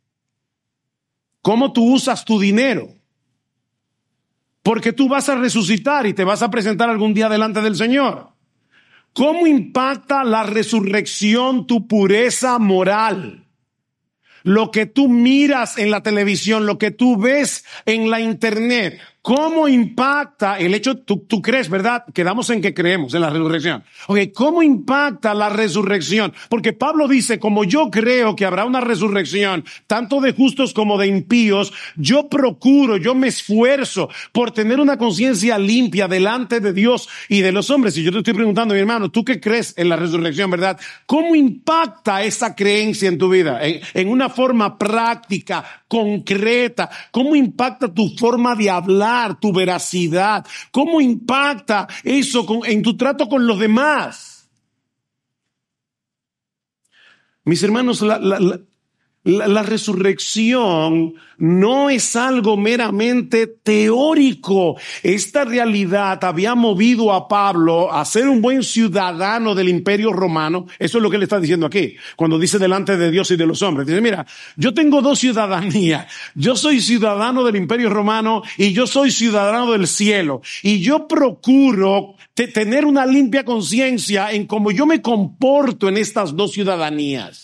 ¿Cómo tú usas tu dinero? Porque tú vas a resucitar y te vas a presentar algún día delante del Señor. ¿Cómo impacta la resurrección tu pureza moral? Lo que tú miras en la televisión, lo que tú ves en la internet, ¿cómo impacta el hecho? Tú, tú crees, ¿verdad? Quedamos en que creemos en la resurrección. Okay, ¿cómo impacta la resurrección? Porque Pablo dice, como yo creo que habrá una resurrección, tanto de justos como de impíos, yo procuro, yo me esfuerzo por tener una conciencia limpia delante de Dios y de los hombres. Y yo te estoy preguntando, mi hermano, ¿tú qué crees en la resurrección, verdad? ¿Cómo impacta esa creencia en tu vida? En, en una forma práctica, concreta. ¿Cómo impacta tu forma de hablar, tu veracidad? ¿Cómo impacta eso con, en tu trato con los demás? Mis hermanos, la, la, la, la, la resurrección no es algo meramente teórico. Esta realidad había movido a Pablo a ser un buen ciudadano del Imperio Romano. Eso es lo que él está diciendo aquí, cuando dice delante de Dios y de los hombres. Dice, mira, yo tengo dos ciudadanías. Yo soy ciudadano del Imperio Romano y yo soy ciudadano del cielo. Y yo procuro te, tener una limpia conciencia en cómo yo me comporto en estas dos ciudadanías.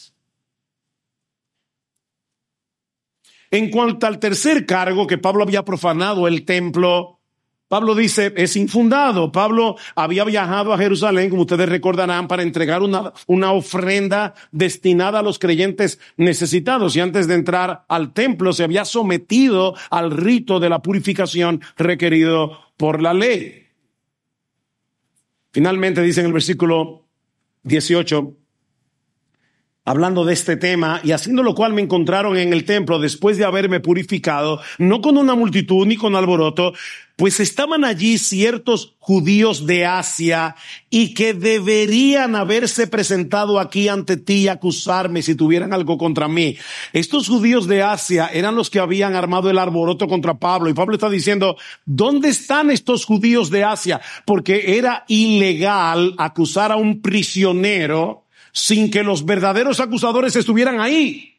En cuanto al tercer cargo, que Pablo había profanado el templo, Pablo dice, es infundado. Pablo había viajado a Jerusalén, como ustedes recordarán, para entregar una, una ofrenda destinada a los creyentes necesitados. Y antes de entrar al templo, se había sometido al rito de la purificación requerido por la ley. Finalmente dice en el versículo dieciocho, hablando de este tema, y haciendo lo cual me encontraron en el templo después de haberme purificado, no con una multitud ni con alboroto, pues estaban allí ciertos judíos de Asia y que deberían haberse presentado aquí ante ti y acusarme si tuvieran algo contra mí. Estos judíos de Asia eran los que habían armado el alboroto contra Pablo, y Pablo está diciendo, ¿dónde están estos judíos de Asia? Porque era ilegal acusar a un prisionero sin que los verdaderos acusadores estuvieran ahí.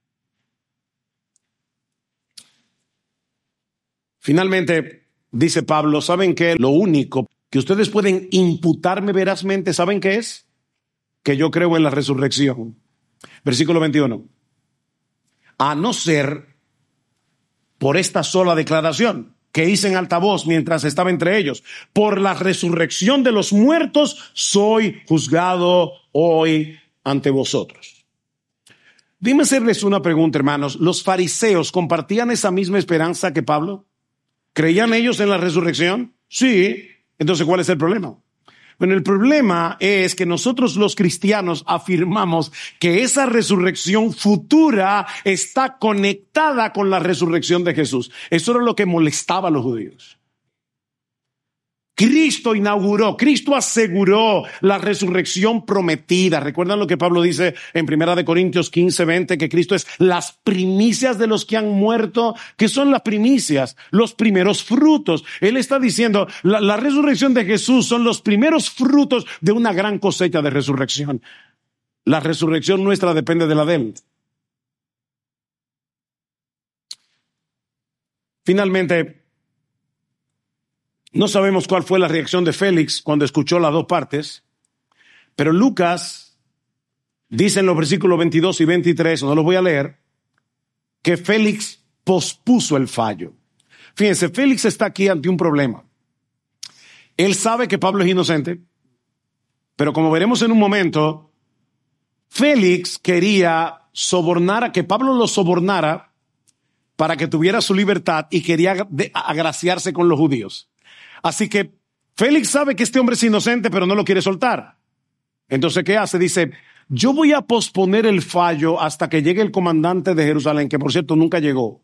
Finalmente, dice Pablo, ¿saben qué? Lo único que ustedes pueden imputarme verazmente, ¿saben qué es? Que yo creo en la resurrección. Versículo veintiuno. A no ser por esta sola declaración que hice en alta voz mientras estaba entre ellos, por la resurrección de los muertos, soy juzgado hoy ante vosotros. Dime hacerles una pregunta, hermanos. ¿Los fariseos compartían esa misma esperanza que Pablo? ¿Creían ellos en la resurrección? Sí. Entonces, ¿cuál es el problema? Bueno, el problema es que nosotros los cristianos afirmamos que esa resurrección futura está conectada con la resurrección de Jesús. Eso era lo que molestaba a los judíos. Cristo inauguró, Cristo aseguró la resurrección prometida. ¿Recuerdan lo que Pablo dice en Primera de Corintios quince, veinte? Que Cristo es las primicias de los que han muerto. ¿Qué son las primicias? Los primeros frutos. Él está diciendo, la, la resurrección de Jesús son los primeros frutos de una gran cosecha de resurrección. La resurrección nuestra depende de la de Él. Finalmente, no sabemos cuál fue la reacción de Félix cuando escuchó las dos partes, pero Lucas Dicen los versículos veintidós y veintitrés, no los voy a leer, que Félix pospuso el fallo. Fíjense, Félix está aquí ante un problema. Él sabe que Pablo es inocente, pero como veremos en un momento, Félix quería sobornar a que Pablo lo sobornara para que tuviera su libertad y quería agraciarse con los judíos. Así que Félix sabe que este hombre es inocente, pero no lo quiere soltar. Entonces, ¿qué hace? Dice, yo voy a posponer el fallo hasta que llegue el comandante de Jerusalén, que por cierto nunca llegó.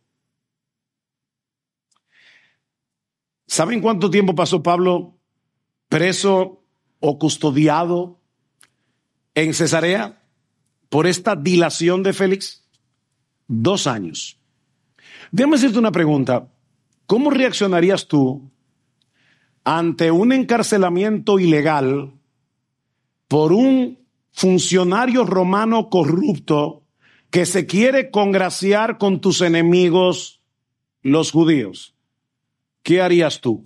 ¿Saben cuánto tiempo pasó Pablo preso o custodiado en Cesarea por esta dilación de Félix? Dos años. Déjame hacerte una pregunta. ¿Cómo reaccionarías tú ante un encarcelamiento ilegal por un funcionario romano corrupto que se quiere congraciar con tus enemigos, los judíos? ¿Qué harías tú?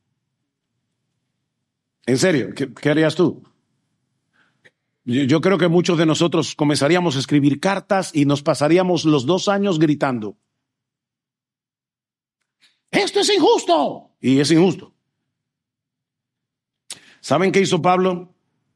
En serio, ¿qué, qué harías tú? Yo, yo creo que muchos de nosotros comenzaríamos a escribir cartas y nos pasaríamos los dos años gritando, ¡esto es injusto! Y es injusto. ¿Saben qué hizo Pablo?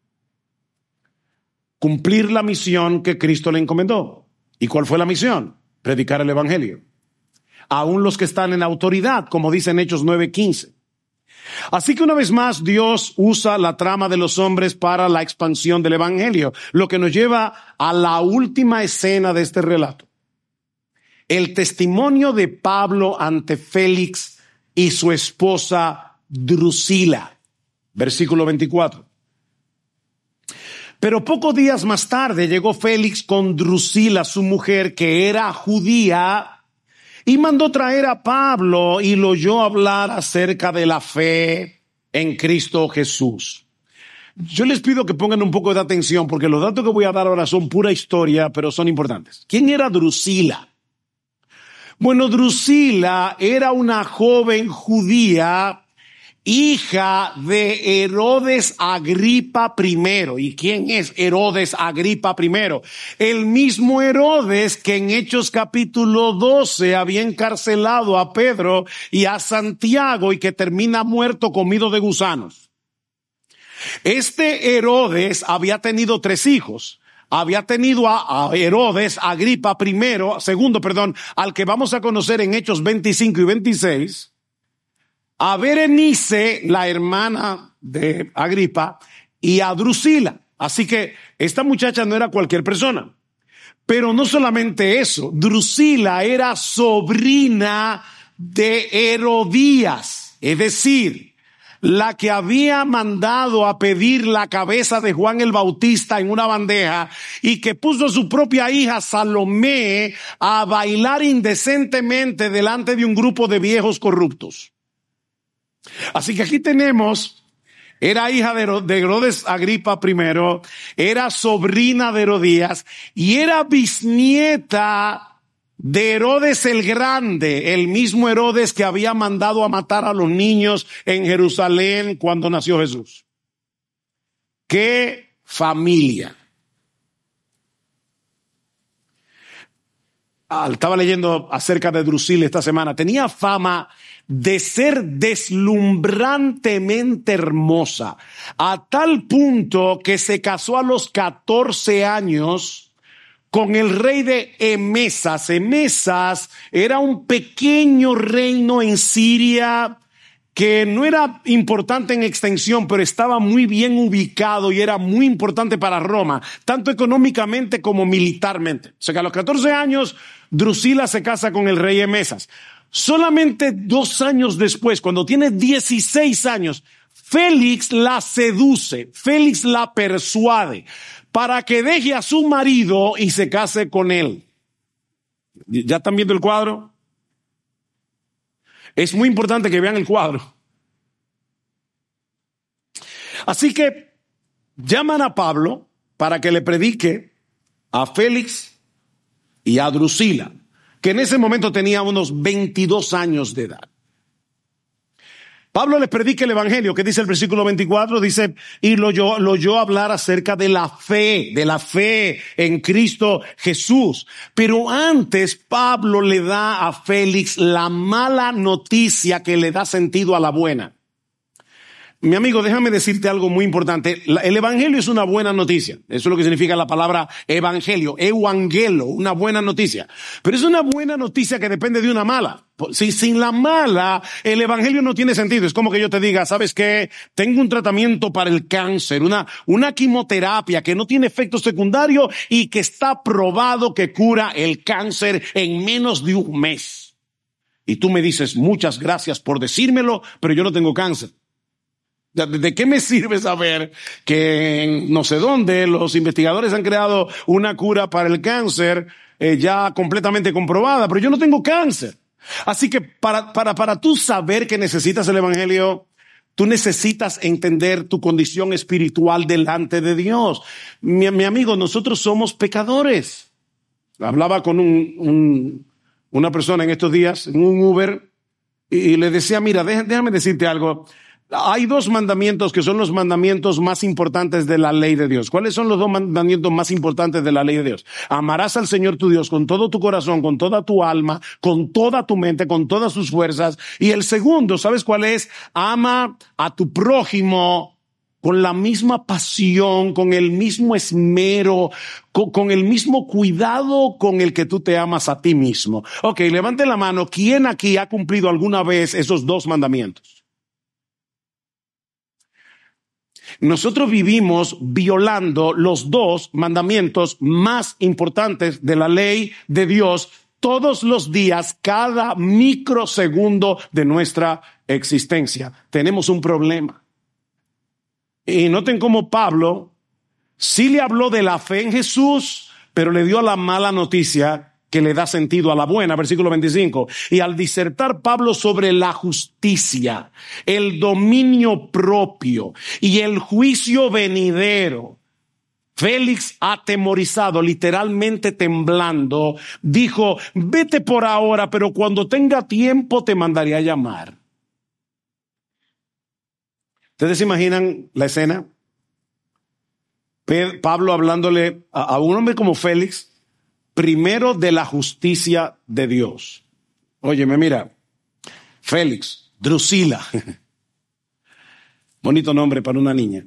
Cumplir la misión que Cristo le encomendó. ¿Y cuál fue la misión? Predicar el evangelio. Aún los que están en autoridad, como dice en Hechos nueve quince. Así que una vez más Dios usa la trama de los hombres para la expansión del evangelio, lo que nos lleva a la última escena de este relato. El testimonio de Pablo ante Félix y su esposa Drusila. Versículo veinticuatro. Pero pocos días más tarde llegó Félix con Drusila, su mujer, que era judía, y mandó traer a Pablo y lo oyó hablar acerca de la fe en Cristo Jesús. Yo les pido que pongan un poco de atención porque los datos que voy a dar ahora son pura historia, pero son importantes. ¿Quién era Drusila? Bueno, Drusila era una joven judía, hija de Herodes Agripa primero. ¿Y quién es Herodes Agripa primero? El mismo Herodes que en Hechos capítulo doce había encarcelado a Pedro y a Santiago y que termina muerto comido de gusanos. Este Herodes había tenido tres hijos. Había tenido a, a Herodes Agripa primero, segundo, perdón, al que vamos a conocer en Hechos veinticinco y veintiséis. A Berenice, la hermana de Agripa, y a Drusila. Así que esta muchacha no era cualquier persona. Pero no solamente eso, Drusila era sobrina de Herodías, es decir, la que había mandado a pedir la cabeza de Juan el Bautista en una bandeja y que puso a su propia hija Salomé a bailar indecentemente delante de un grupo de viejos corruptos. Así que aquí tenemos, era hija de Herodes Agripa primero, era sobrina de Herodías y era bisnieta de Herodes el Grande, el mismo Herodes que había mandado a matar a los niños en Jerusalén cuando nació Jesús. ¡Qué familia! Ah, estaba leyendo acerca de Drusila esta semana. Tenía fama de ser deslumbrantemente hermosa, a tal punto que se casó a los catorce años con el rey de Emesas. Emesas era un pequeño reino en Siria que no era importante en extensión, pero estaba muy bien ubicado y era muy importante para Roma, tanto económicamente como militarmente. O sea que a los catorce años, Drusila se casa con el rey Emesas. Solamente dos años después, cuando tiene dieciséis años, Félix la seduce, Félix la persuade para que deje a su marido y se case con él. ¿Ya están viendo el cuadro? Es muy importante que vean el cuadro. Así que llaman a Pablo para que le predique a Félix y a Drusila, que en ese momento tenía unos veintidós años de edad. Pablo les predica el evangelio, que dice el versículo veinticuatro, dice, y lo oyó, lo oyó hablar acerca de la fe, de la fe en Cristo Jesús. Pero antes Pablo le da a Félix la mala noticia que le da sentido a la buena. Mi amigo, déjame decirte algo muy importante. El evangelio es una buena noticia. Eso es lo que significa la palabra evangelio, evangelo, una buena noticia. Pero es una buena noticia que depende de una mala. Si sin la mala, el evangelio no tiene sentido. Es como que yo te diga, ¿sabes qué? Tengo un tratamiento para el cáncer, una, una quimioterapia que no tiene efecto secundario y que está probado que cura el cáncer en menos de un mes. Y tú me dices, muchas gracias por decírmelo, pero yo no tengo cáncer. ¿De qué me sirve saber que en no sé dónde los investigadores han creado una cura para el cáncer eh, ya completamente comprobada, pero yo no tengo cáncer? Así que para, para, para tú saber que necesitas el evangelio, tú necesitas entender tu condición espiritual delante de Dios. Mi, mi amigo, nosotros somos pecadores. Hablaba con un, un, una persona en estos días, en un Uber, y, y le decía, mira, déjame, déjame decirte algo. Hay dos mandamientos que son los mandamientos más importantes de la ley de Dios. ¿Cuáles son los dos mandamientos más importantes de la ley de Dios? Amarás al Señor tu Dios con todo tu corazón, con toda tu alma, con toda tu mente, con todas sus fuerzas. Y el segundo, ¿sabes cuál es? Ama a tu prójimo con la misma pasión, con el mismo esmero, con, con el mismo cuidado con el que tú te amas a ti mismo. Ok, levante la mano. ¿Quién aquí ha cumplido alguna vez esos dos mandamientos? Nosotros vivimos violando los dos mandamientos más importantes de la ley de Dios todos los días, cada microsegundo de nuestra existencia. Tenemos un problema. Y noten cómo Pablo sí le habló de la fe en Jesús, pero le dio la mala noticia que le da sentido a la buena, versículo veinticinco. Y al disertar Pablo sobre la justicia, el dominio propio y el juicio venidero, Félix, atemorizado, literalmente temblando, dijo, vete por ahora, pero cuando tenga tiempo te mandaré a llamar. ¿Ustedes se imaginan la escena? Pablo hablándole a, a un hombre como Félix, primero de la justicia de Dios. Óyeme, mira, Félix, Drusila, bonito nombre para una niña.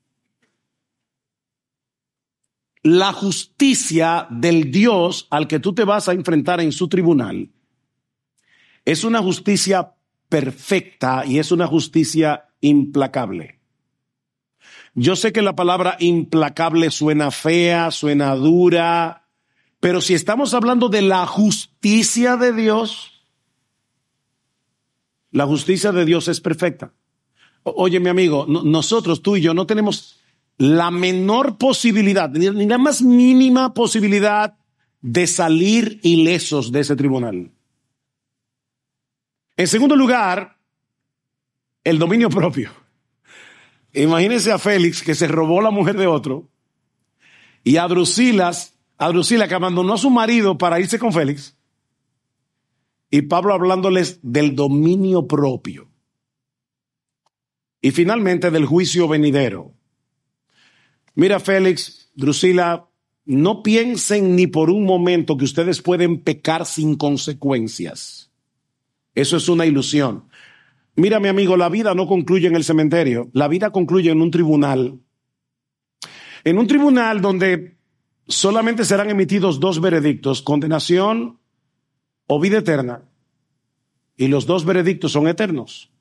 La justicia del Dios al que tú te vas a enfrentar en su tribunal es una justicia perfecta y es una justicia implacable. Yo sé que la palabra implacable suena fea, suena dura, pero si estamos hablando de la justicia de Dios, la justicia de Dios es perfecta. Oye, mi amigo, no, nosotros, tú y yo, no tenemos la menor posibilidad, ni, ni la más mínima posibilidad de salir ilesos de ese tribunal. En segundo lugar, el dominio propio. Imagínense a Félix que se robó la mujer de otro y a Drusilas, a Drusila que abandonó a su marido para irse con Félix, y Pablo hablándoles del dominio propio y finalmente del juicio venidero. Mira, Félix, Drusila, no piensen ni por un momento que ustedes pueden pecar sin consecuencias. Eso es una ilusión. Mira, mi amigo, la vida no concluye en el cementerio, la vida concluye en un tribunal. En un tribunal donde solamente serán emitidos dos veredictos, condenación o vida eterna. Y los dos veredictos son eternos.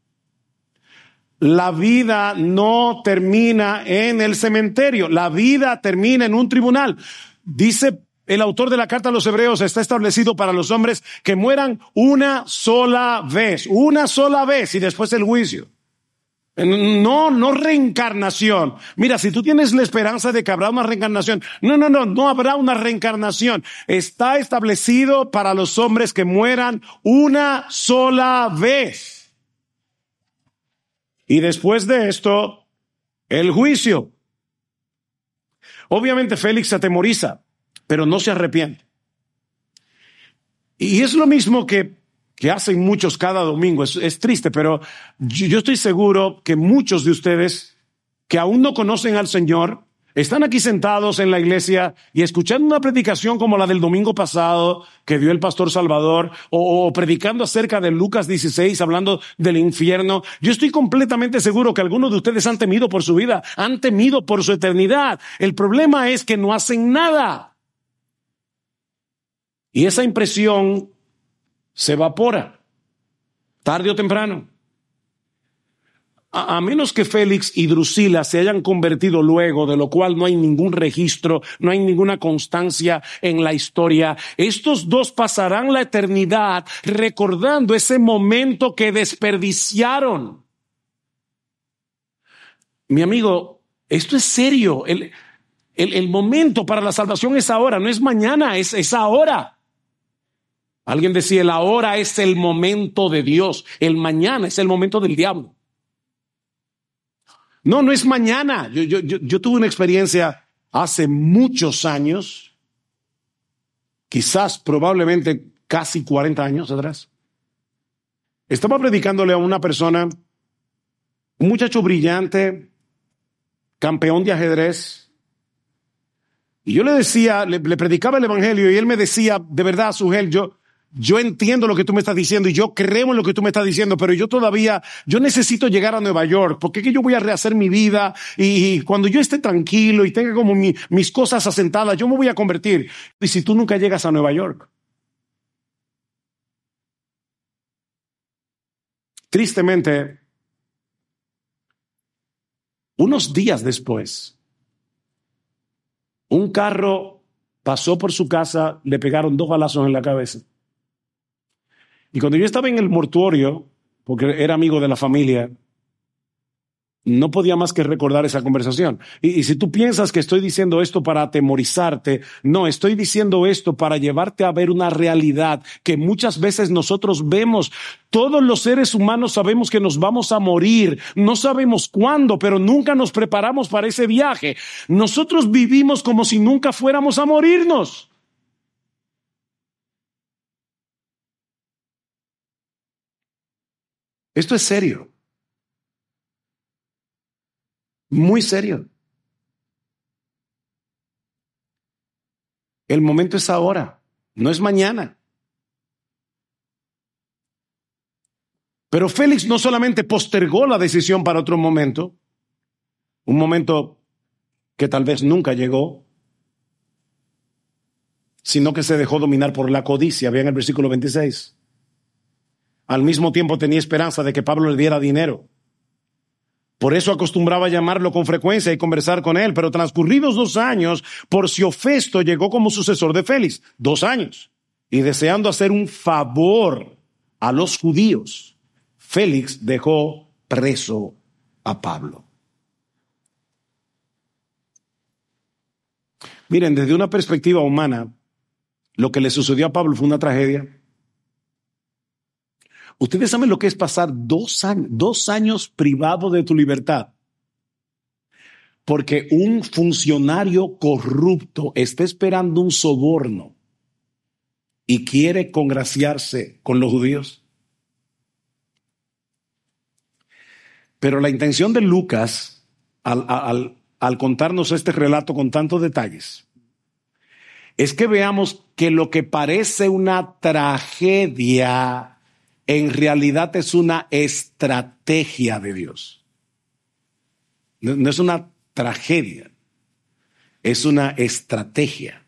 La vida no termina en el cementerio, la vida termina en un tribunal. Dice el autor de la carta a los Hebreos, está establecido para los hombres que mueran una sola vez, una sola vez y después el juicio. No, no reencarnación. Mira, si tú tienes la esperanza de que habrá una reencarnación, no, no, no, no habrá una reencarnación. Está establecido para los hombres que mueran una sola vez. Y después de esto, el juicio. Obviamente Félix se atemoriza, pero no se arrepiente. Y es lo mismo que que hacen muchos cada domingo. Es, es triste, pero yo, yo estoy seguro que muchos de ustedes que aún no conocen al Señor están aquí sentados en la iglesia y escuchando una predicación como la del domingo pasado que dio el pastor Salvador, o, o predicando acerca de Lucas dieciséis, hablando del infierno. Yo estoy completamente seguro que algunos de ustedes han temido por su vida, han temido por su eternidad. El problema es que no hacen nada. Y esa impresión se evapora, tarde o temprano. A, a menos que Félix y Drusila se hayan convertido luego, de lo cual no hay ningún registro, no hay ninguna constancia en la historia, estos dos pasarán la eternidad recordando ese momento que desperdiciaron. Mi amigo, esto es serio. El, el, el momento para la salvación es ahora, no es mañana, es, es ahora. Alguien decía, el ahora es el momento de Dios, el mañana es el momento del diablo. No, no es mañana. Yo, yo, yo, yo tuve una experiencia hace muchos años, quizás probablemente casi cuarenta años atrás. Estaba predicándole a una persona, un muchacho brillante, campeón de ajedrez. Y yo le decía, le, le predicaba el evangelio y él me decía, de verdad, Sugel, yo... Yo entiendo lo que tú me estás diciendo y yo creo en lo que tú me estás diciendo, pero yo todavía, yo necesito llegar a Nueva York, porque es que yo voy a rehacer mi vida y, y cuando yo esté tranquilo y tenga como mi, mis cosas asentadas, yo me voy a convertir. Y si tú nunca llegas a Nueva York. Tristemente, unos días después, un carro pasó por su casa, le pegaron dos balazos en la cabeza. Y cuando yo estaba en el mortuorio, porque era amigo de la familia, no podía más que recordar esa conversación. Y, y si tú piensas que estoy diciendo esto para atemorizarte, no, estoy diciendo esto para llevarte a ver una realidad que muchas veces nosotros vemos. Todos los seres humanos sabemos que nos vamos a morir. No sabemos cuándo, pero nunca nos preparamos para ese viaje. Nosotros vivimos como si nunca fuéramos a morirnos. Esto es serio. Muy serio. El momento es ahora, no es mañana. Pero Félix no solamente postergó la decisión para otro momento, un momento que tal vez nunca llegó, sino que se dejó dominar por la codicia. Vean el versículo veintiséis. Al mismo tiempo tenía esperanza de que Pablo le diera dinero. Por eso acostumbraba a llamarlo con frecuencia y conversar con él. Pero transcurridos dos años, Porcio Festo llegó como sucesor de Félix. Dos años. Y deseando hacer un favor a los judíos, Félix dejó preso a Pablo. Miren, desde una perspectiva humana, lo que le sucedió a Pablo fue una tragedia. Ustedes saben lo que es pasar dos años, dos años privado de tu libertad porque un funcionario corrupto está esperando un soborno y quiere congraciarse con los judíos. Pero la intención de Lucas, al, al, al contarnos este relato con tantos detalles, es que veamos que lo que parece una tragedia en realidad es una estrategia de Dios. No, no es una tragedia, es una estrategia.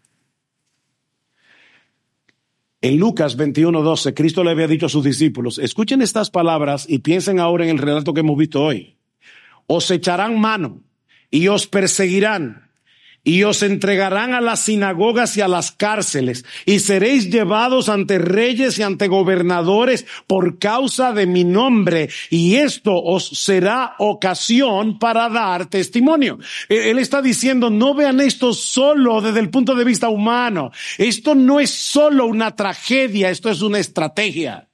En Lucas veintiuno doce, Cristo le había dicho a sus discípulos, escuchen estas palabras y piensen ahora en el relato que hemos visto hoy. Os echarán mano y os perseguirán y os entregarán a las sinagogas y a las cárceles, y seréis llevados ante reyes y ante gobernadores por causa de mi nombre, y esto os será ocasión para dar testimonio. Él está diciendo, no vean esto solo desde el punto de vista humano. Esto no es solo una tragedia, esto es una estrategia.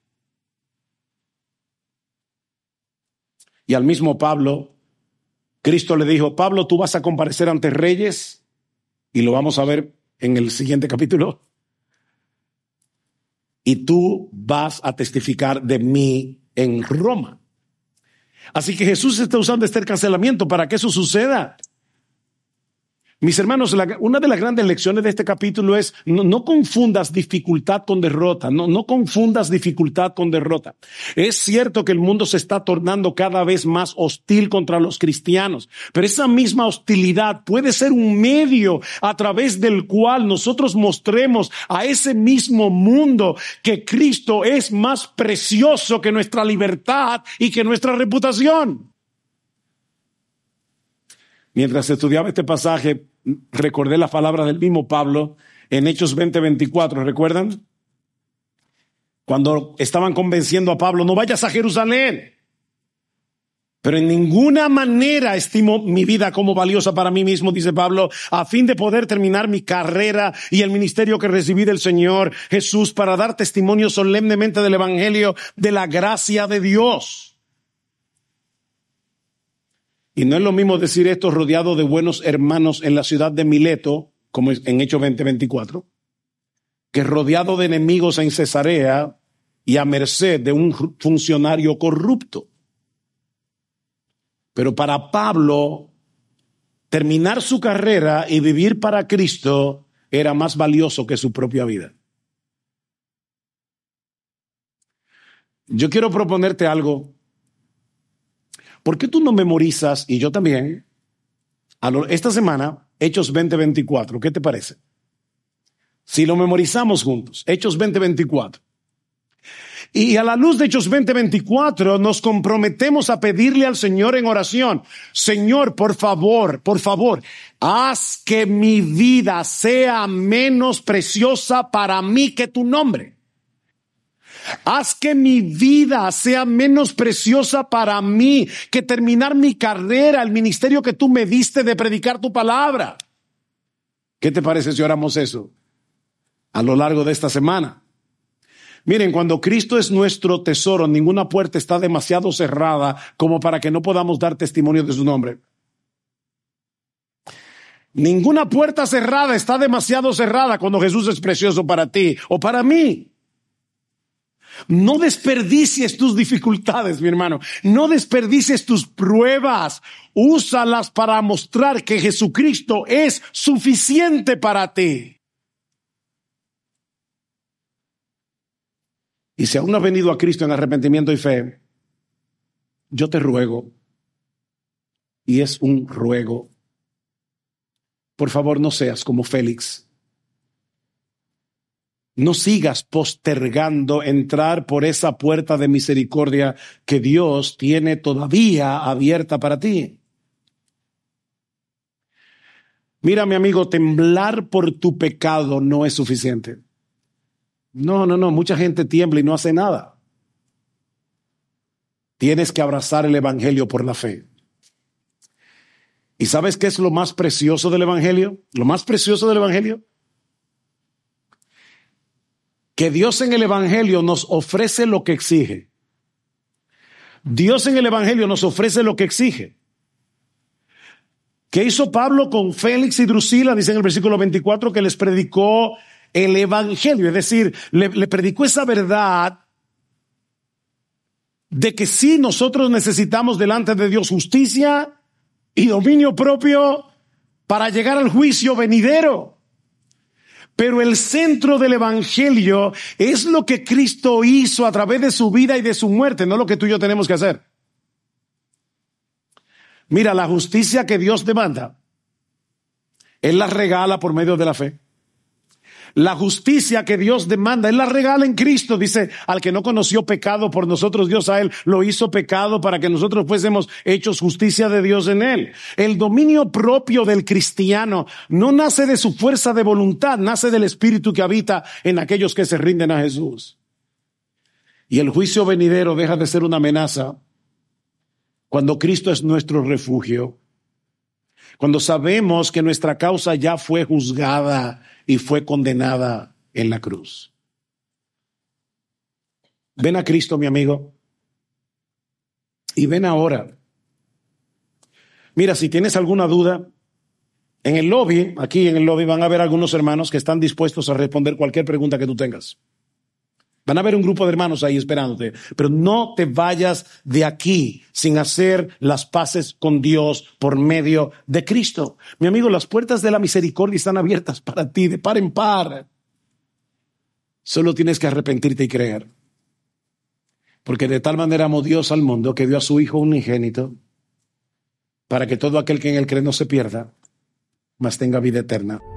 Y al mismo Pablo, Cristo le dijo, Pablo, tú vas a comparecer ante reyes, y lo vamos a ver en el siguiente capítulo. y tú vas a testificar de mí en Roma. Así que Jesús está usando este cancelamiento para que eso suceda. Mis hermanos, la, una de las grandes lecciones de este capítulo es no, no confundas dificultad con derrota, no, no confundas dificultad con derrota. Es cierto que el mundo se está tornando cada vez más hostil contra los cristianos, pero esa misma hostilidad puede ser un medio a través del cual nosotros mostremos a ese mismo mundo que Cristo es más precioso que nuestra libertad y que nuestra reputación. Mientras estudiaba este pasaje, recordé las palabras del mismo Pablo en Hechos veinte veinticuatro, ¿recuerdan? Cuando estaban convenciendo a Pablo, no vayas a Jerusalén. Pero en ninguna manera estimo mi vida como valiosa para mí mismo, dice Pablo, a fin de poder terminar mi carrera y el ministerio que recibí del Señor Jesús para dar testimonio solemnemente del Evangelio de la gracia de Dios. Y no es lo mismo decir esto rodeado de buenos hermanos en la ciudad de Mileto, como en Hechos veinte veinticuatro, que rodeado de enemigos en Cesarea y a merced de un funcionario corrupto. Pero para Pablo, terminar su carrera y vivir para Cristo era más valioso que su propia vida. Yo quiero proponerte algo. ¿Por qué tú no memorizas, y yo también, a lo, esta semana, Hechos veinte veinticuatro? ¿Qué te parece? Si lo memorizamos juntos, Hechos veinte veinticuatro. Y a la luz de Hechos veinte veinticuatro nos comprometemos a pedirle al Señor en oración, Señor, por favor, por favor, haz que mi vida sea menos preciosa para mí que tu nombre. Haz que mi vida sea menos preciosa para mí que terminar mi carrera, el ministerio que tú me diste de predicar tu palabra. ¿Qué te parece si oramos eso a lo largo de esta semana? Miren, cuando Cristo es nuestro tesoro, ninguna puerta está demasiado cerrada como para que no podamos dar testimonio de su nombre. Ninguna puerta cerrada está demasiado cerrada cuando Jesús es precioso para ti o para mí. No desperdicies tus dificultades, mi hermano. No desperdicies tus pruebas. Úsalas para mostrar que Jesucristo es suficiente para ti. Y si aún no has venido a Cristo en arrepentimiento y fe, yo te ruego, y es un ruego, por favor no seas como Félix. No sigas postergando entrar por esa puerta de misericordia que Dios tiene todavía abierta para ti. Mira, mi amigo, temblar por tu pecado no es suficiente. No, no, no, mucha gente tiembla y no hace nada. Tienes que abrazar el Evangelio por la fe. ¿Y sabes qué es lo más precioso del Evangelio? Lo más precioso del Evangelio. Que Dios en el Evangelio nos ofrece lo que exige. Dios en el Evangelio nos ofrece lo que exige. ¿Qué hizo Pablo con Félix y Drusila? Dice en el versículo veinticuatro que les predicó el Evangelio, es decir, le, le predicó esa verdad de que sí nosotros necesitamos delante de Dios justicia y dominio propio para llegar al juicio venidero. Pero el centro del Evangelio es lo que Cristo hizo a través de su vida y de su muerte, no lo que tú y yo tenemos que hacer. Mira, la justicia que Dios demanda, Él la regala por medio de la fe. La justicia que Dios demanda, Él la regala en Cristo. Dice, al que no conoció pecado por nosotros, Dios a Él lo hizo pecado para que nosotros fuésemos hechos justicia de Dios en Él. El dominio propio del cristiano no nace de su fuerza de voluntad, nace del Espíritu que habita en aquellos que se rinden a Jesús. Y el juicio venidero deja de ser una amenaza cuando Cristo es nuestro refugio. Cuando sabemos que nuestra causa ya fue juzgada y fue condenada en la cruz. Ven a Cristo, mi amigo, y ven ahora. Mira, si tienes alguna duda, en el lobby, aquí en el lobby van a haber algunos hermanos que están dispuestos a responder cualquier pregunta que tú tengas. Van a haber un grupo de hermanos ahí esperándote, pero no te vayas de aquí sin hacer las paces con Dios por medio de Cristo. Mi amigo, las puertas de la misericordia están abiertas para ti, de par en par. Solo tienes que arrepentirte y creer. Porque de tal manera amó Dios al mundo que dio a su Hijo unigénito para que todo aquel que en él cree no se pierda, mas tenga vida eterna.